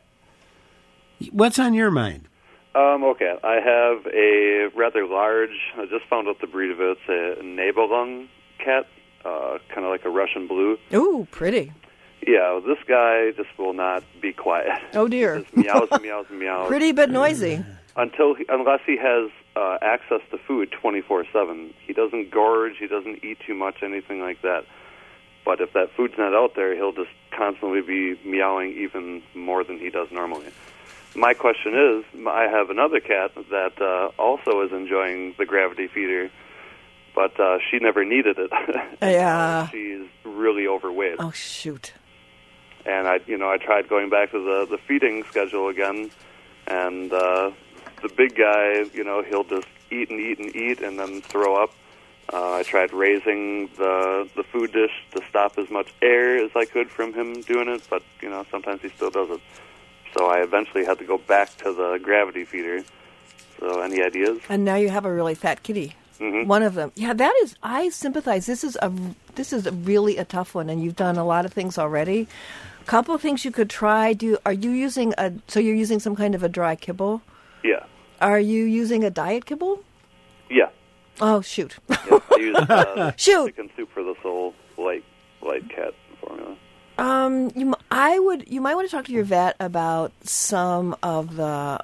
What's on your mind? Okay. I have a rather large, I just found out the breed of it. It's a Nibelung cat, kind of like a Russian blue. Ooh, pretty. Yeah, this guy just will not be quiet. Oh, dear. He just meows and meows and meows. Pretty but noisy. Unless he has access to food 24/7. He doesn't gorge, he doesn't eat too much, anything like that. But if that food's not out there, he'll just constantly be meowing even more than he does normally. My question is, I have another cat that also is enjoying the gravity feeder, but she never needed it. Yeah. She's really overweight. Oh, shoot. And I tried going back to the feeding schedule again, and the big guy, he'll just eat and eat and eat and then throw up. I tried raising the food dish to stop as much air as I could from him doing it, but sometimes he still does it. So I eventually had to go back to the gravity feeder. So any ideas? And now you have a really fat kitty. Mm-hmm. One of them. Yeah, that is, I sympathize. This is really a tough one, and you've done a lot of things already. A couple of things you could try. You're using some kind of a dry kibble? Yeah. Are you using a diet kibble? Yeah. Oh, shoot. Yeah, I use shoot. Chicken Soup for the Soul light cat formula. You might want to talk to your vet about some of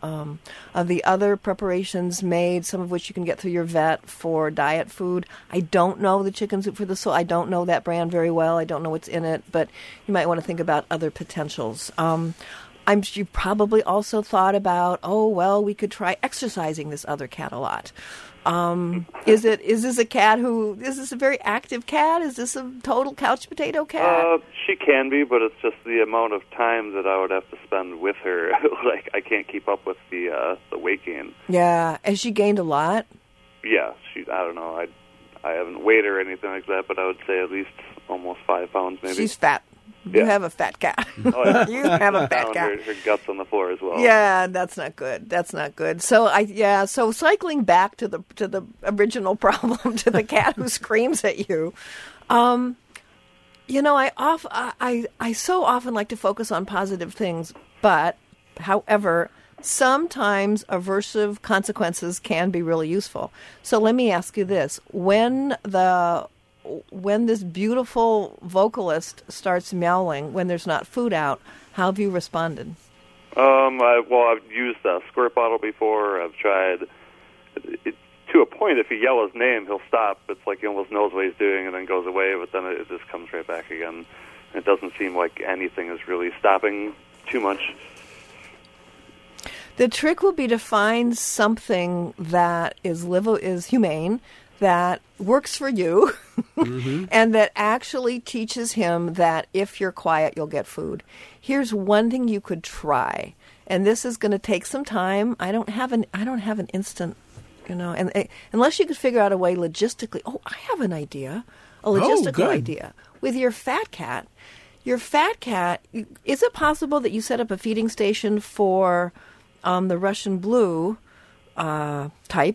the other preparations made, some of which you can get through your vet for diet food. I don't know the Chicken Soup for the Soul. I don't know that brand very well. I don't know what's in it, but you might want to think about other potentials. You probably also thought about, we could try exercising this other cat a lot. Is this a very active cat? Is this a total couch potato cat? She can be, but it's just the amount of time that I would have to spend with her. Like, I can't keep up with the weight gain. Yeah. Has she gained a lot? Yeah. I don't know. I haven't weighed her or anything like that, but I would say at least almost 5 pounds, maybe. She's fat. You have a fat cat. Oh, yeah. You have a fat cat. Her guts on the floor as well. Yeah, that's not good. That's not good. So so cycling back to the original problem, to the cat who screams at you. I so often like to focus on positive things, but however, sometimes aversive consequences can be really useful. So let me ask you this: when this beautiful vocalist starts meowing when there's not food out, how have you responded? I've used a squirt bottle before. I've tried it, to a point. If you yell his name, he'll stop. It's like he almost knows what he's doing and then goes away, but then it just comes right back again. It doesn't seem like anything is really stopping too much. The trick will be to find something that is humane, that works for you, mm-hmm. and that actually teaches him that if you're quiet, you'll get food. Here's one thing you could try, and this is going to take some time. I don't have an instant, and unless you could figure out a way logistically. Oh, I have an idea, a logistical idea. with your fat cat, is it possible that you set up a feeding station for the Russian blue type?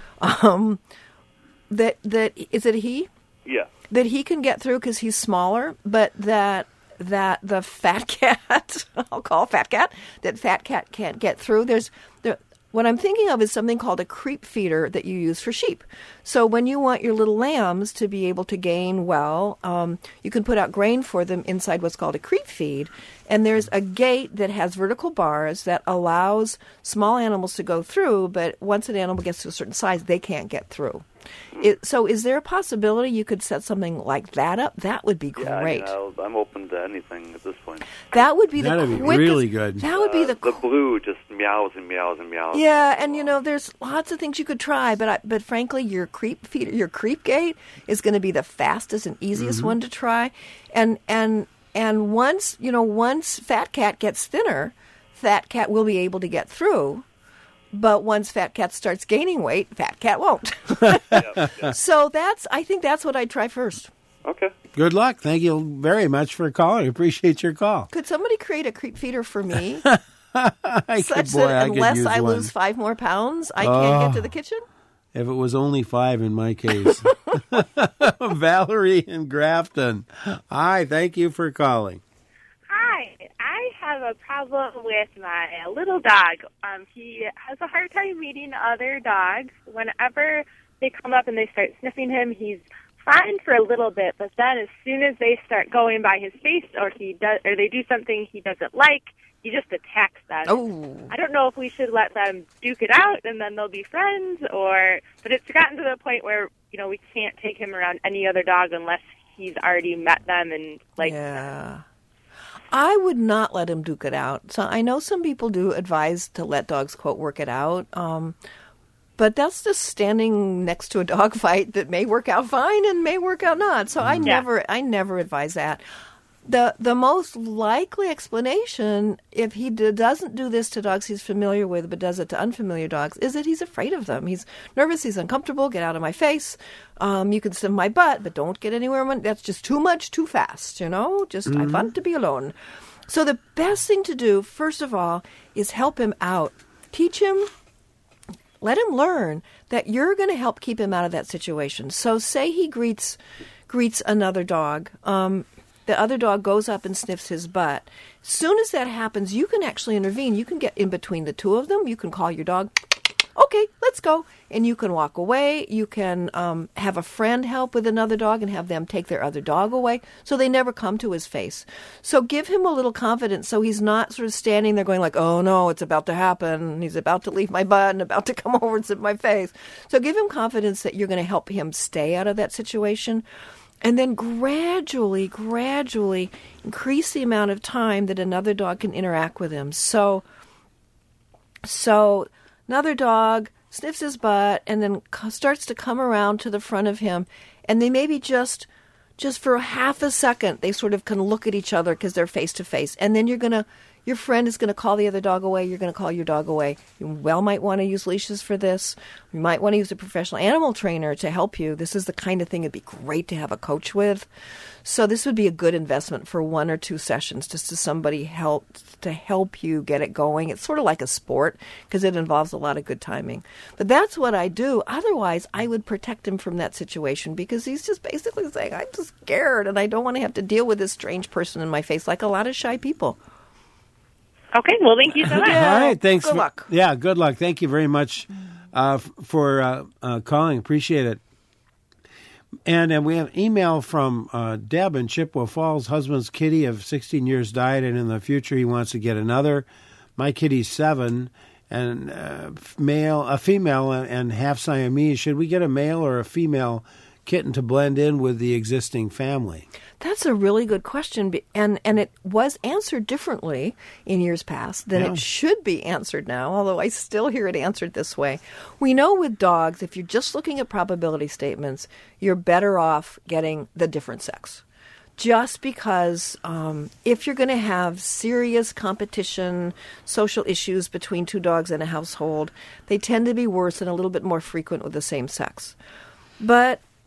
That is it he? Yeah. That he can get through because he's smaller, but that the fat cat, I'll call fat cat, that fat cat can't get through. What I'm thinking of is something called a creep feeder that you use for sheep. So when you want your little lambs to be able to gain well, you can put out grain for them inside what's called a creep feed. And there's a gate that has vertical bars that allows small animals to go through, but once an animal gets to a certain size, they can't get through. So is there a possibility you could set something like that up? That would be great. Yeah, I'm open to anything at this point. That would be That'd the be quickest. really good. That would be the blue just meows and meows and meows. Yeah, and there's lots of things you could try, but frankly, your creep feeder, your creep gate is going to be the fastest and easiest one to try. And once fat cat gets thinner, fat cat will be able to get through. But once fat cat starts gaining weight, fat cat won't. So I think that's what I'd try first. Okay. Good luck. Thank you very much for calling. Appreciate your call. Could somebody create a creep feeder for me? That unless I lose 5 more pounds, I can't get to the kitchen? If it was only 5 in my case. Valerie in Grafton. Hi, thank you for calling. Hi, I have a problem with my little dog. He has a hard time meeting other dogs. Whenever they come up and they start sniffing him, he's fine for a little bit, but then as soon as they start going by his face or they do something he doesn't like, he just attacks them. Oh. I don't know if we should let them duke it out and then they'll be friends, but it's gotten to the point where, we can't take him around any other dog unless he's already met them and Yeah. I would not let him duke it out. So I know some people do advise to let dogs, quote, work it out. But that's just standing next to a dog fight that may work out fine and may work out not. So I never advise that. The most likely explanation, if he doesn't do this to dogs he's familiar with but does it to unfamiliar dogs, is that he's afraid of them. He's nervous, he's uncomfortable, get out of my face. You can sniff my butt, but don't get anywhere. That's just too much, too fast, I want to be alone. So the best thing to do, first of all, is help him out. Teach him, let him learn that you're going to help keep him out of that situation. So say he greets another dog. The other dog goes up and sniffs his butt. As soon as that happens, you can actually intervene. You can get in between the two of them. You can call your dog, okay, let's go. And you can walk away. You can have a friend help with another dog and have them take their other dog away so they never come to his face. So give him a little confidence so he's not sort of standing there going like, oh, no, it's about to happen. He's about to leave my butt and about to come over and sit in my face. So give him confidence that you're going to help him stay out of that situation. And then gradually increase the amount of time that another dog can interact with him. So another dog sniffs his butt and then starts to come around to the front of him. And they maybe just for half a second, they sort of can look at each other because they're face to face. And then your friend is going to call the other dog away. You're going to call your dog away. You might want to use leashes for this. You might want to use a professional animal trainer to help you. This is the kind of thing it'd be great to have a coach with. So this would be a good investment for 1 or 2 sessions just to somebody to help you get it going. It's sort of like a sport because it involves a lot of good timing. But that's what I do. Otherwise, I would protect him from that situation because he's just basically saying, I'm just scared and I don't want to have to deal with this strange person in my face like a lot of shy people. Okay, well, thank you so much. All right, thanks. Good luck. Yeah, good luck. Thank you very much for calling. Appreciate it. And we have an email from Deb in Chippewa Falls. Husband's kitty of 16 years died, and in the future he wants to get another. My kitty's 7, and a female, and half Siamese. Should we get a male or a female kitten to blend in with the existing family? That's a really good question, and it was answered differently in years past than it should be answered now, although I still hear it answered this way. We know with dogs, if you're just looking at probability statements, you're better off getting the different sex. Just because if you're going to have serious competition, social issues between 2 dogs in a household, they tend to be worse and a little bit more frequent with the same sex. But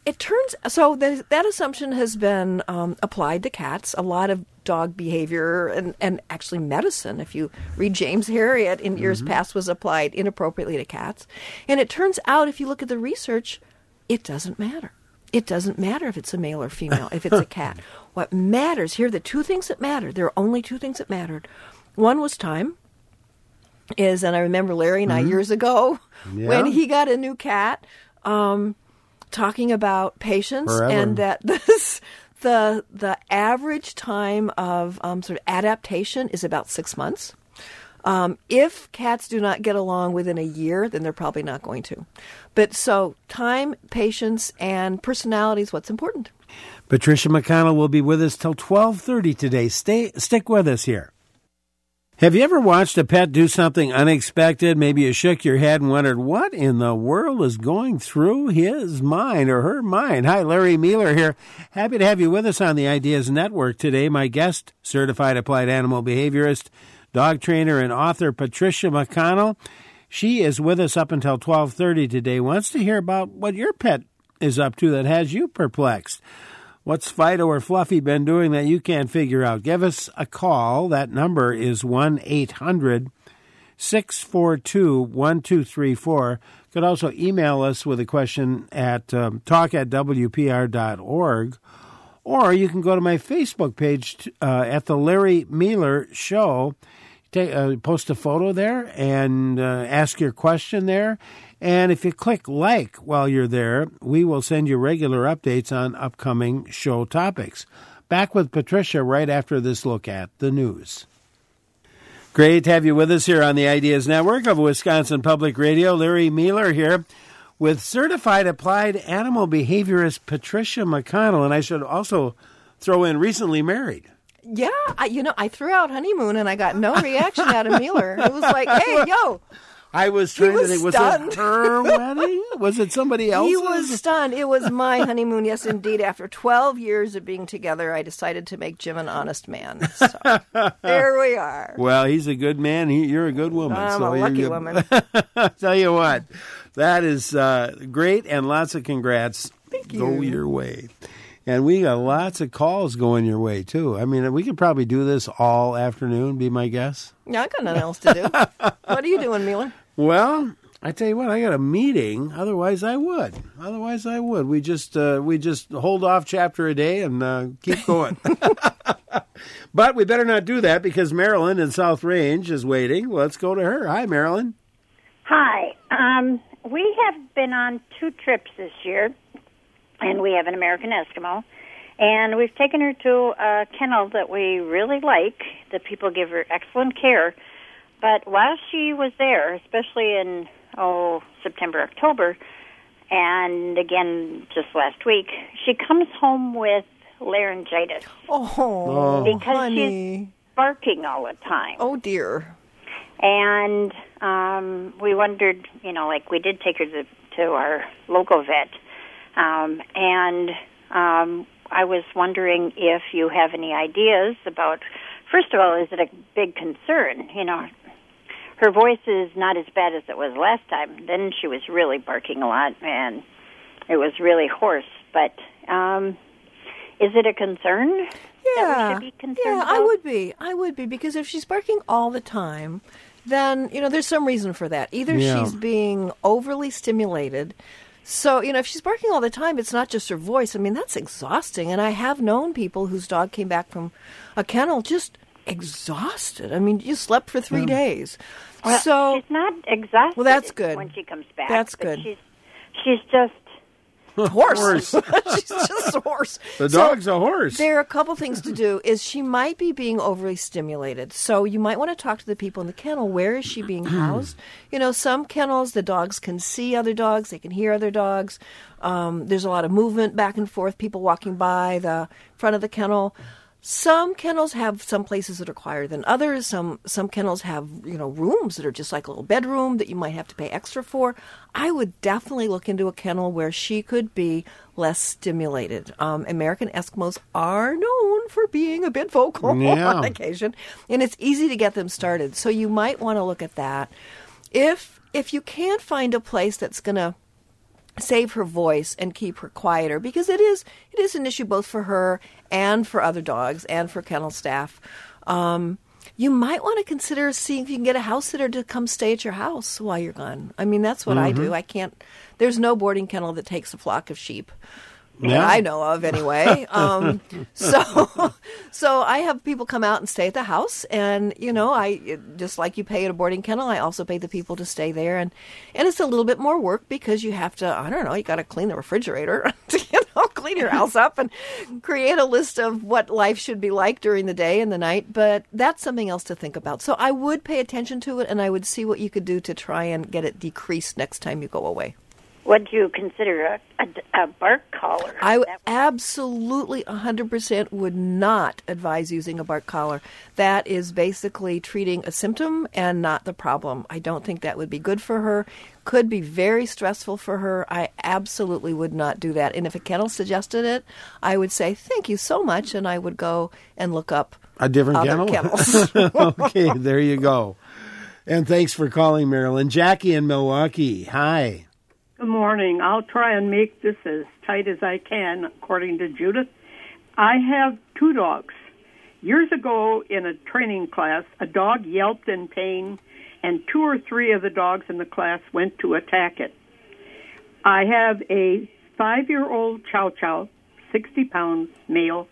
It turns so that assumption has been applied to cats. A lot of dog behavior and actually medicine, if you read James Herriot in years past, was applied inappropriately to cats. And it turns out, if you look at the research, it doesn't matter. It doesn't matter if it's a male or female, if it's a cat. What matters, here are the two things that matter. There are only two things that mattered. One was time. And I remember Larry and I years ago when he got a new cat, talking about patience and that the average time of sort of adaptation is about 6 months. If cats do not get along within a year, then they're probably not going to. But so time, patience, and personality is what's important. Patricia McConnell will be with us till 12:30 today. Stick with us here. Have you ever watched a pet do something unexpected? Maybe you shook your head and wondered, what in the world is going through his mind or her mind? Hi, Larry Mueller here. Happy to have you with us on the Ideas Network today. My guest, certified applied animal behaviorist, dog trainer, and author Patricia McConnell. She is with us up until 12:30 today. Wants to hear about what your pet is up to that has you perplexed. What's Fido or Fluffy been doing that you can't figure out? Give us a call. That number is 1-800-642-1234. You could also email us with a question at talk@wpr.org. Or you can go to my Facebook page at The Larry Mueller Show. Post a photo there and ask your question there. And if you click like while you're there, we will send you regular updates on upcoming show topics. Back with Patricia right after this look at the news. Great to have you with us here on the Ideas Network of Wisconsin Public Radio. Larry Mueller here with certified applied animal behaviorist Patricia McConnell. And I should also throw in recently married. Yeah, I threw out honeymoon and I got no reaction out of Mueller. It was like, hey, yo. I was trying to think, was it her wedding? Was it somebody else's? He was stunned. It was my honeymoon, yes, indeed. After 12 years of being together, I decided to make Jim an honest man. So there we are. Well, he's a good man. You're a good woman. I'm a lucky woman. Tell you what, that is great, and lots of congrats. Thank you. Go your way. And we got lots of calls going your way, too. I mean, we could probably do this all afternoon, be my guess. Yeah, I got nothing else to do. What are you doing, Mueller? Well, I tell you what, I got a meeting. Otherwise, I would. We just hold off chapter a day and keep going. But we better not do that because Marilyn in South Range is waiting. Let's go to her. Hi, Marilyn. Hi. We have been on 2 trips this year, and we have an American Eskimo. And we've taken her to a kennel that we really like, that people give her excellent care. But while she was there, especially in, September, October, and again just last week, she comes home with laryngitis. Because honey. She's barking all the time. Oh, dear. And we wondered, we did take her to our local vet. I was wondering if you have any ideas about, first of all, is it a big concern? Her voice is not as bad as it was last time. Then she was really barking a lot, and it was really hoarse. But is it a concern that we should be concerned about? I would be, because if she's barking all the time, then, there's some reason for that. Either she's being overly stimulated. So, if she's barking all the time, it's not just her voice. I mean, that's exhausting. And I have known people whose dog came back from a kennel just exhausted. I mean, you slept for 3 days. Well, so she's not exhausted. Well, that's good. When she comes back. That's good. She's just horse. She's just a horse. The dog's a horse. There are a couple things to do. Is she might be being overly stimulated. So you might want to talk to the people in the kennel. Where is she being housed? Some kennels, the dogs can see other dogs. They can hear other dogs. There's a lot of movement back and forth, people walking by the front of the kennel. Some kennels have some places that are quieter than others. Some kennels have, rooms that are just like a little bedroom that you might have to pay extra for. I would definitely look into a kennel where she could be less stimulated. American Eskimos are known for being a bit vocal on occasion, and it's easy to get them started. So you might want to look at that. If you can't find a place that's going to save her voice and keep her quieter, because it is an issue both for her and for other dogs and for kennel staff. You might want to consider seeing if you can get a house sitter to come stay at your house while you're gone. I mean, that's what I do. There's no boarding kennel that takes a flock of sheep. That I know of, anyway. So I have people come out and stay at the house, and I just like you pay at a boarding kennel, I also pay the people to stay there, and it's a little bit more work because you have to, you got to clean the refrigerator, clean your house up, and create a list of what life should be like during the day and the night. But that's something else to think about. So I would pay attention to it, and I would see what you could do to try and get it decreased next time you go away. Would you consider a bark collar? I absolutely 100% would not advise using a bark collar. That is basically treating a symptom and not the problem. I don't think that would be good for her. Could be very stressful for her. I absolutely would not do that. And if a kennel suggested it, I would say, thank you so much, and I would go and look up a different other kennels. Okay, there you go. And thanks for calling, Marilyn. Jackie in Milwaukee. Hi. Good morning. I'll try and make this as tight as I can, according to Judith. I have 2 dogs. Years ago, in a training class, a dog yelped in pain, and 2 or 3 of the dogs in the class went to attack it. I have a 5-year-old Chow Chow, 60 pounds, male,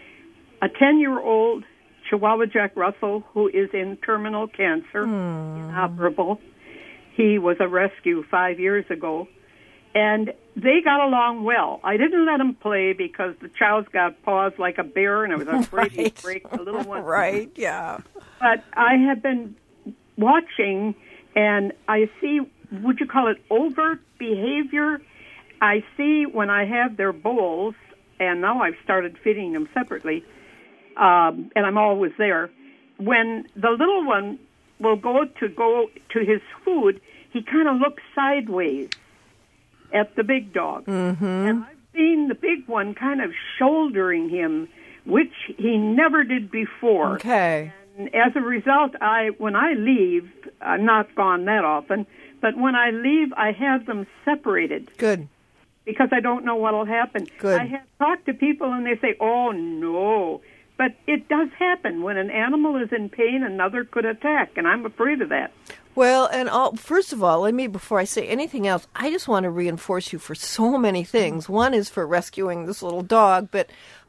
a 10-year-old Chihuahua Jack Russell, who is in terminal cancer, inoperable. He was a rescue 5 years ago, and they got along well. I didn't let him play because the Chow's got paws like a bear, and I was afraid he'd break the little one. Right, yeah. But I have been watching, and I see, would you call it overt behavior? I see when I have their bowls, and now I've started feeding them separately, and I'm always there. When the little one will go to his food, he kind of looks sideways at the big dog. Mm-hmm. And I've seen the big one kind of shouldering him, which he never did before. Okay. And as a result, when I leave, I'm not gone that often, but when I leave, I have them separated. Good. Because I don't know what will happen. Good. I have talked to people, and they say, oh, no. But it does happen. When an animal is in pain, another could attack, and I'm afraid of that. Well, and first of all, before I say anything else, I just want to reinforce you for so many things. One is for rescuing this little dog, but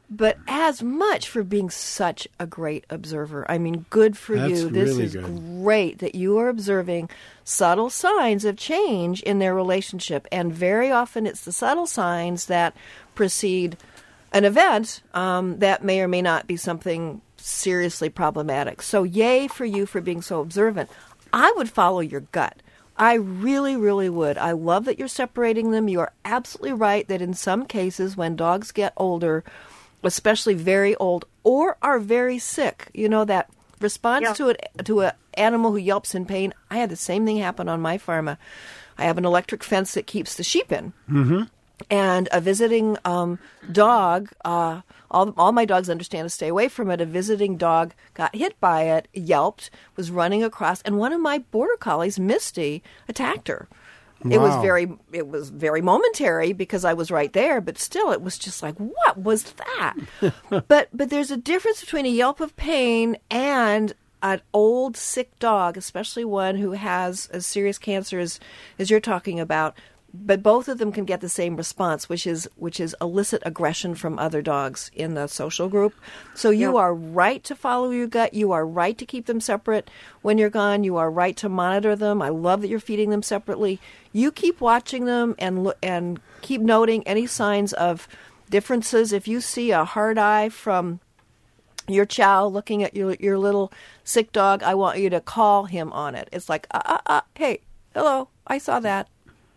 as much for being such a great observer. I mean, good for you. This really is good. Great that you are observing subtle signs of change in their relationship, and very often it's the subtle signs that precede an event that may or may not be something seriously problematic. So yay for you for being so observant. I would follow your gut. I really, really would. I love that you're separating them. You are absolutely right that in some cases when dogs get older, especially very old, or are very sick, that response to an animal who yelps in pain. I had the same thing happen on my farm. I have an electric fence that keeps the sheep in. Mm-hmm. And a visiting dog, all my dogs understand to stay away from it. A visiting dog got hit by it, yelped, was running across, and one of my border collies, Misty, attacked her. Wow. It was very momentary because I was right there, but still it was just like, what was that? But there's a difference between a yelp of pain and an old sick dog, especially one who has as serious cancer as you're talking about. But both of them can get the same response, which is illicit aggression from other dogs in the social group. So you are right to follow your gut. You are right to keep them separate when you're gone. You are right to monitor them. I love that you're feeding them separately. You keep watching them and keep noting any signs of differences. If you see a hard eye from your Chow looking at your little sick dog, I want you to call him on it. It's like, hey, hello, I saw that.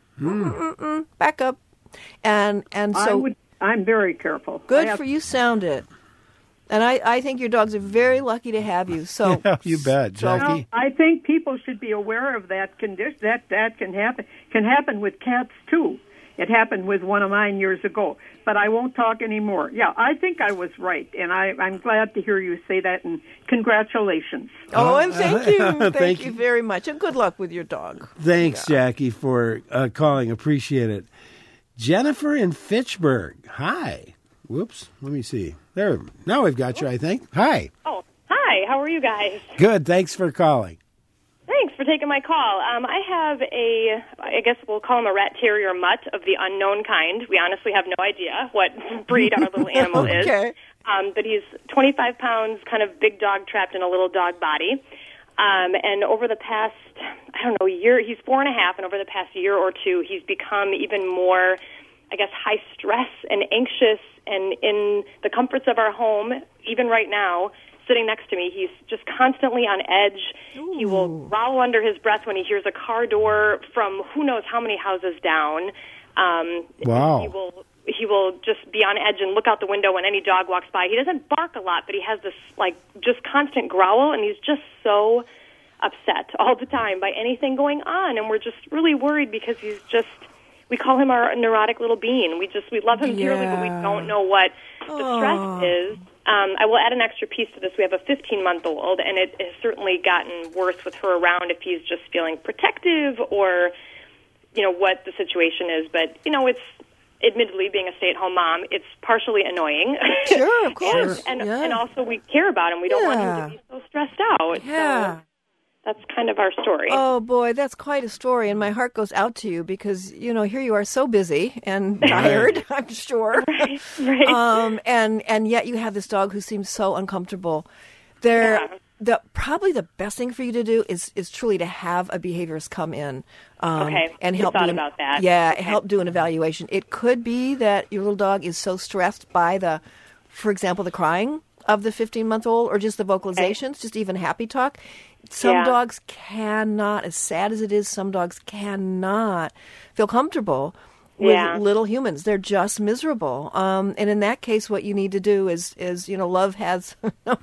Back up. And so I'm very careful. Good for you, sound it. And I think your dogs are very lucky to have you. So yeah, you bet, Jackie. I think people should be aware of that condition. That can happen with cats too. It happened with one of mine years ago, but I won't talk anymore. Yeah, I think I was right, and I'm glad to hear you say that, and congratulations. Oh, and thank you. Thank you very much, and good luck with your dog. Thanks, Jackie, for calling. Appreciate it. Jennifer in Fitchburg. Hi. Whoops. Let me see. There. Now we've got you, I think. Hi. Oh, hi. How are you guys? Good. Thanks for calling. Thanks for taking my call. I have I guess we'll call him a rat terrier mutt of the unknown kind. We honestly have no idea what breed our little animal is. But he's 25 pounds, kind of big dog trapped in a little dog body. And over the past, year, he's 4.5, and over the past year or two, he's become even more, I guess, high stress and anxious, and in the comforts of our home, even right now, sitting next to me, he's just constantly on edge. Ooh. He will growl under his breath when he hears a car door from who knows how many houses down. Wow. He will just be on edge and look out the window when any dog walks by. He doesn't bark a lot, but he has this, just constant growl, and he's just so upset all the time by anything going on, and we're just really worried because he's just, we call him our neurotic little bean. We love him dearly, but we don't know what the stress is. I will add an extra piece to this. We have a 15-month-old, and it has certainly gotten worse with her around if he's just feeling protective or, what the situation is. But, it's admittedly, being a stay-at-home mom, it's partially annoying. Sure, of course. and also we care about him. We don't want him to be so stressed out. Yeah. So that's kind of our story. Oh, boy, that's quite a story, and my heart goes out to you because, here you are so busy and tired, I'm sure. Right. And yet you have this dog who seems so uncomfortable. Probably the best thing for you to do is truly to have a behaviorist come in and help thought about that. Yeah, help do an evaluation. It could be that your little dog is so stressed by for example, the crying of the 15-month-old or just the vocalizations, just even happy talk. Some dogs cannot, as sad as it is, some dogs cannot feel comfortable with little humans. They're just miserable. And in that case, what you need to do is love has,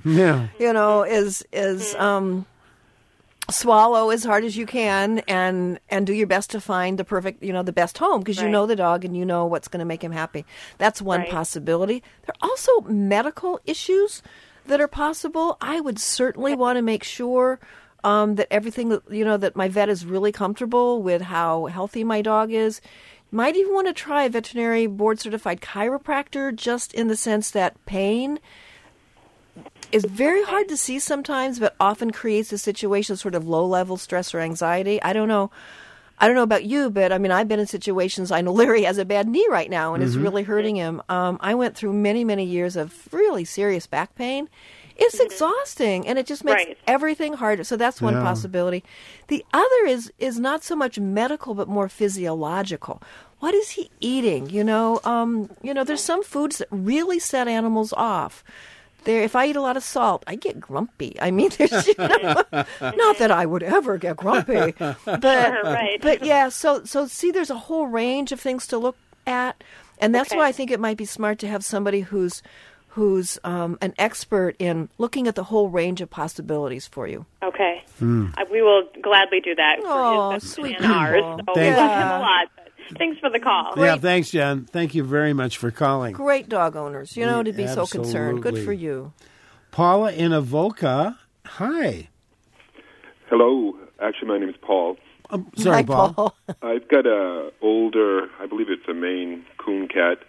swallow as hard as you can and do your best to find the perfect, the best home because you know the dog and you know what's going to make him happy. That's one possibility. There are also medical issues that are possible. I would certainly want to make sure that everything, that my vet is really comfortable with how healthy my dog is. Might even want to try a veterinary board-certified chiropractor just in the sense that pain is very hard to see sometimes, but often creates a situation of sort of low-level stress or anxiety. I don't know about you, but I've been in situations. I know Larry has a bad knee right now, and it's really hurting him. I went through many, many years of really serious back pain. It's exhausting, and it just makes everything harder. So that's one possibility. The other is not so much medical, but more physiological. What is he eating? There's some foods that really set animals off. If I eat a lot of salt, I get grumpy. There's, not that I would ever get grumpy, but yeah. So see, there's a whole range of things to look at, and that's why I think it might be smart to have somebody who's an expert in looking at the whole range of possibilities for you. Okay, we will gladly do that. Oh, sweet and ours. So we love him a lot. Thanks for the call. Yeah, thanks, Jen. Thank you very much for calling. Great dog owners, to be so concerned. Good for you. Paula in Avoca. Hi. Hello. Actually, my name is Paul. Sorry, Paul. I've got a older, I believe it's a Maine Coon cat,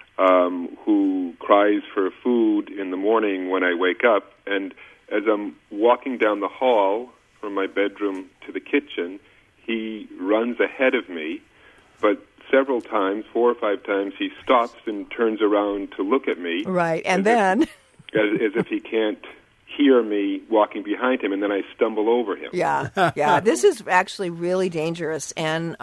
who cries for food in the morning when I wake up. And as I'm walking down the hall from my bedroom to the kitchen, he runs ahead of me. But several times, 4 or 5 times, he stops and turns around to look at me. Right, and then? As if he can't hear me walking behind him, and then I stumble over him. Yeah. This is actually really dangerous, and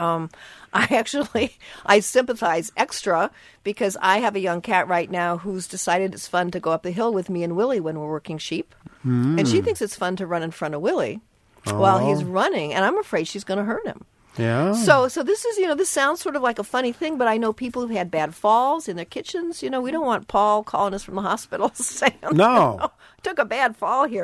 I sympathize extra because I have a young cat right now who's decided it's fun to go up the hill with me and Willie when we're working sheep, and she thinks it's fun to run in front of Willie while he's running, and I'm afraid she's going to hurt him. Yeah. So this is, this sounds sort of like a funny thing, but I know people who've had bad falls in their kitchens. We don't want Paul calling us from the hospital saying, no, took a bad fall here.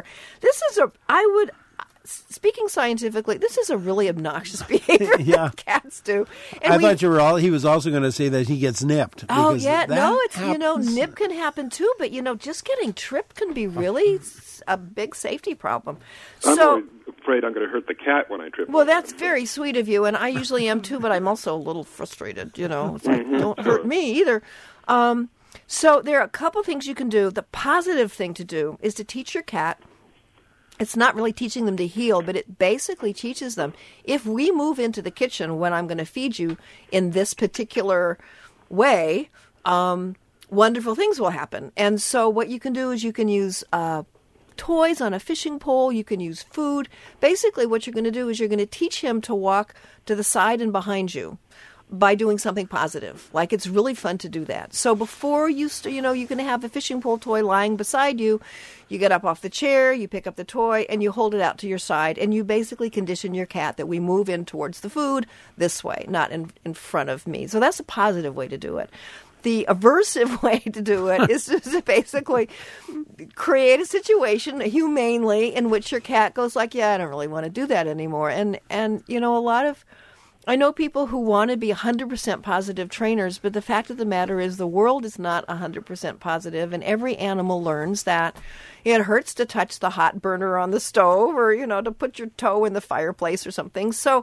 Speaking scientifically, this is a really obnoxious behavior that cats do. And I thought he was also going to say that he gets nipped. Oh, yeah. No, it's, nip can happen too, but, just getting tripped can be really a big safety problem. I'm always afraid I'm going to hurt the cat when I trip. Well, that's very sweet of you, and I usually am too, but I'm also a little frustrated, you know. It's like, don't hurt me either. So there are a couple things you can do. The positive thing to do is to teach your cat. It's not really teaching them to heel, but it basically teaches them, if we move into the kitchen when I'm going to feed you in this particular way, wonderful things will happen. And so what you can do is you can use toys on a fishing pole. You can use food. Basically, what you're going to do is you're going to teach him to walk to the side and behind you by doing something positive. Like, it's really fun to do that. So before you you can have a fishing pole toy lying beside you. You get up off the chair, you pick up the toy, and you hold it out to your side. And you basically condition your cat that we move in towards the food this way, not in front of me. So that's a positive way to do it. The aversive way to do it is to basically create a situation humanely in which your cat goes like, yeah, I don't really want to do that anymore. And I know people who want to be 100% positive trainers, but the fact of the matter is the world is not 100% positive, and every animal learns that it hurts to touch the hot burner on the stove or, to put your toe in the fireplace or something. So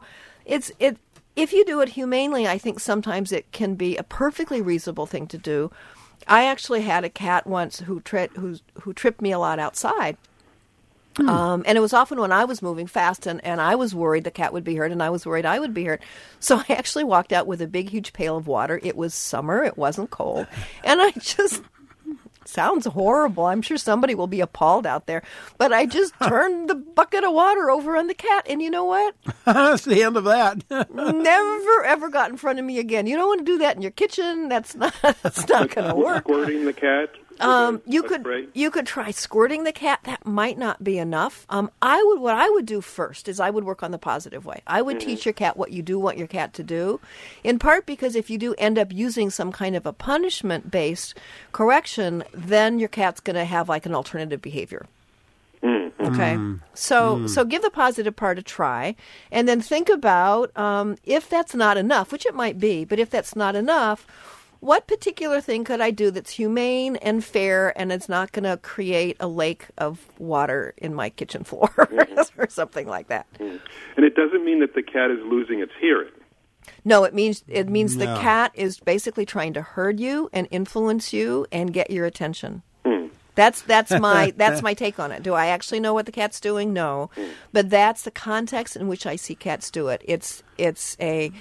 if you do it humanely, I think sometimes it can be a perfectly reasonable thing to do. I actually had a cat once who tripped me a lot outside. And it was often when I was moving fast and I was worried the cat would be hurt and I was worried I would be hurt. So I actually walked out with a big, huge pail of water. It was summer. It wasn't cold. And I just... Sounds horrible. I'm sure somebody will be appalled out there. But I just turned the bucket of water over on the cat, and you know what? That's the end of that. Never, ever got in front of me again. You don't want to do that in your kitchen. That's not going to work. Squirting the cat? You could try squirting the cat. That might not be enough. What I would do first is I would work on the positive way. I would teach your cat what you do want your cat to do, in part because if you do end up using some kind of a punishment-based correction, then your cat's going to have like an alternative behavior. Okay, so give the positive part a try, and then think about if that's not enough, which it might be, but if that's not enough, what particular thing could I do that's humane and fair and it's not going to create a lake of water in my kitchen floor or something like that? And it doesn't mean that the cat is losing its hearing. No, it means the cat is basically trying to herd you and influence you and get your attention. That's my take on it. Do I actually know what the cat's doing? No, but that's the context in which I see cats do it. It's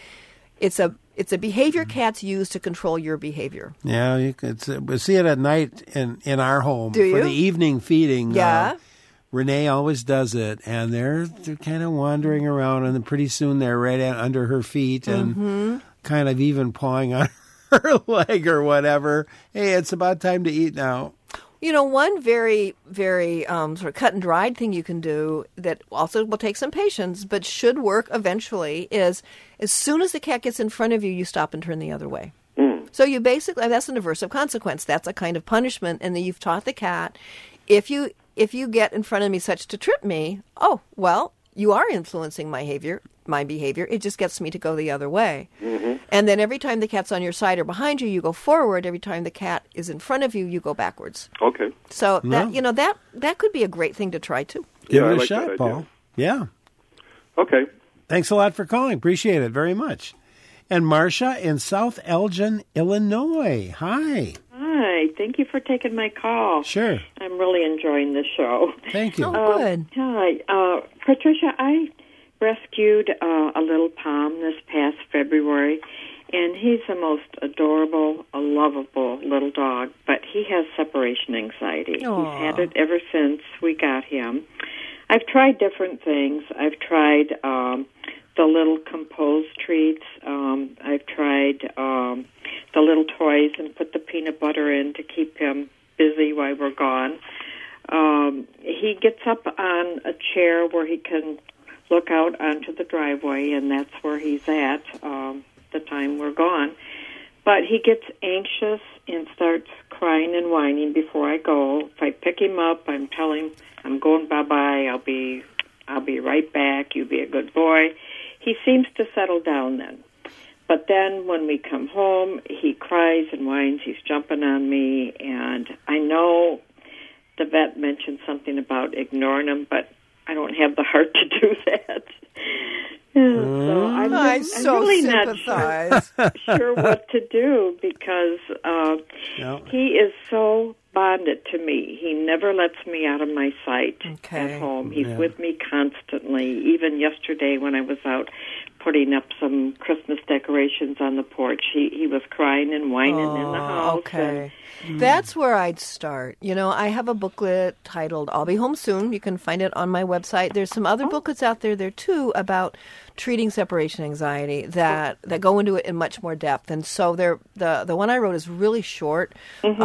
a behavior cats use to control your behavior. Yeah, we see it at night in our home. Do you? For the evening feeding. Yeah. Renee always does it, and they're kind of wandering around, and then pretty soon they're right under her feet and kind of even pawing on her leg or whatever. Hey, it's about time to eat now. One very, very sort of cut and dried thing you can do that also will take some patience but should work eventually is as soon as the cat gets in front of you, you stop and turn the other way. So you basically, that's an aversive consequence. That's a kind of punishment. And then you've taught the cat, if you get in front of me such to trip me, oh, well, you are influencing my behavior. It just gets me to go the other way. And then every time the cat's on your side or behind you, you go forward. Every time the cat is in front of you, you go backwards. Okay. So that could be a great thing to try too. Give it a shot, Paul. Yeah. Okay. Thanks a lot for calling. Appreciate it very much. And Marcia in South Elgin, Illinois. Hi. Hi. Thank you for taking my call. Sure. I'm really enjoying the show. Thank you. Oh, good. Hi. Patricia, I rescued a little Pom this past February, and he's the most adorable, lovable little dog, but he has separation anxiety. Aww. He's had it ever since we got him. I've tried different things. I've tried the little Compose treats. I've tried the little toys and put the peanut butter in to keep him busy while we're gone. He gets up on a chair where he can look out onto the driveway, and that's where he's at the time we're gone. But he gets anxious and starts crying and whining before I go. If I pick him up, I'm telling him, I'm going bye-bye, I'll be right back, you be a good boy. He seems to settle down then. But then when we come home, he cries and whines, he's jumping on me, and I know the vet mentioned something about ignoring them, but I don't have the heart to do that. So I'm really sympathize. not sure what to do because he is so bonded to me. He never lets me out of my sight at home. He's with me constantly. Even yesterday when I was out putting up some Christmas decorations on the porch, he was crying and whining in the house. Okay. That's where I'd start. You know, I have a booklet titled I'll Be Home Soon. You can find it on my website. There's some other booklets out there too about treating separation anxiety that go into it in much more depth. And so the one I wrote is really short.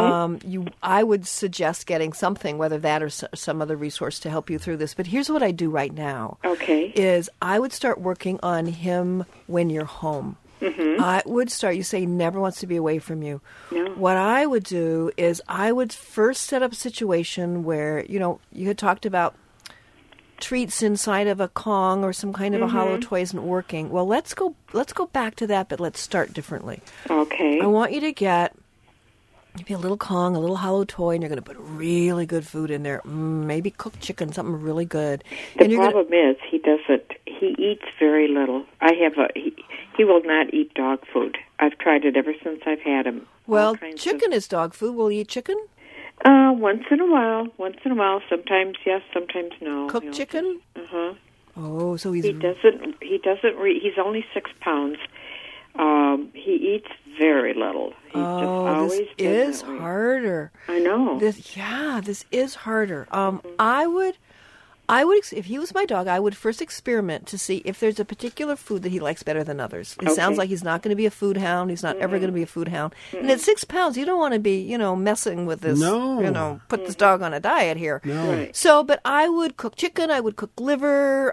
I would suggest getting something, whether that or some other resource to help you through this. But here's what I do right now. Is I would start working on him when you're home. I would start, you say he never wants to be away from you. No. What I would do is I would first set up a situation where, you know, you had talked about treats inside of a Kong or some kind of a hollow toy isn't working. Well, let's go back to that, but let's start differently. Okay. I want you to get maybe a little Kong, a little hollow toy, and you're going to put really good food in there. Maybe cooked chicken, something really good. The problem is he eats very little. He will not eat dog food. I've tried it ever since I've had him. Well, chicken is dog food. Will he eat chicken? Once in a while. Sometimes yes, sometimes no. Cooked chicken? Oh, so he doesn't. He's only 6 pounds. He eats very little. He's just always this is harder. I know. This is harder. I would, if he was my dog, I would first experiment to see if there's a particular food that he likes better than others. It sounds like he's not going to be a food hound. He's not ever going to be a food hound. And at 6 pounds, you don't want to be, messing with this, put this dog on a diet here. No. Right. So, but I would cook chicken. I would cook liver.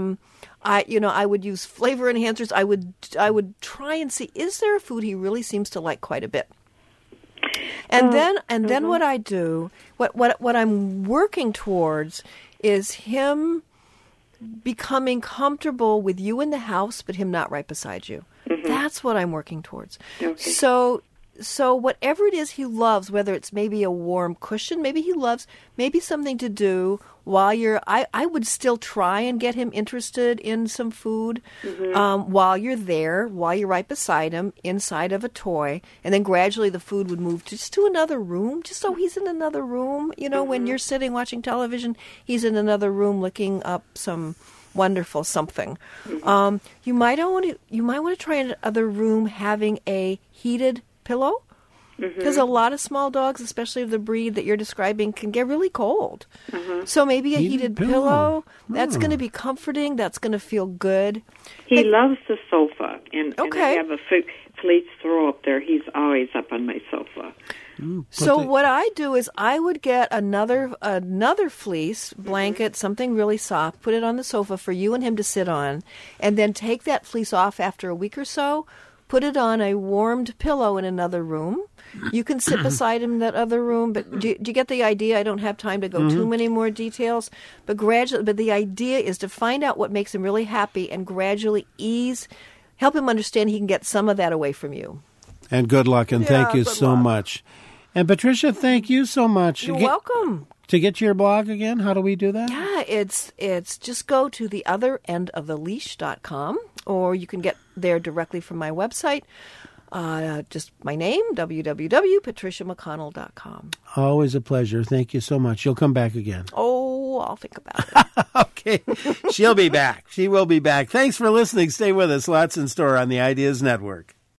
I would use flavor enhancers. I would try and see, is there a food he really seems to like quite a bit? And then what I do, what I'm working towards is him becoming comfortable with you in the house, but him not right beside you. That's what I'm working towards. Okay. So whatever it is he loves, whether it's maybe a warm cushion, maybe he loves maybe something to do while you're, I would still try and get him interested in some food while you're there, while you're right beside him, inside of a toy, and then gradually the food would move just to another room, just so he's in another room. When you're sitting watching television, he's in another room looking up some wonderful something. You might want to try another room having a heated pillow, because a lot of small dogs, especially of the breed that you're describing, can get really cold. So maybe a heated pillow, that's going to be comforting, that's going to feel good. He loves the sofa, and I have a Fleet's throw up there. He's always up on my sofa. So what I do is I would get another fleece blanket, something really soft, put it on the sofa for you and him to sit on, and then take that fleece off after a week or so, put it on a warmed pillow in another room. You can sit beside him in that other room, but do you get the idea? I don't have time to go too many more details, but the idea is to find out what makes him really happy and gradually help him understand he can get some of that away from you. And good luck, and thank you so much. And Patricia, thank you so much. You're welcome. To get to your blog again, how do we do that? Yeah, it's just go to theotherendoftheleash.com, or you can get there directly from my website. Just my name, www.patriciamcconnell.com. Always a pleasure. Thank you so much. You'll come back again. Oh, I'll think about it. Okay. She'll be back. She will be back. Thanks for listening. Stay with us. Lots in store on the Ideas Network.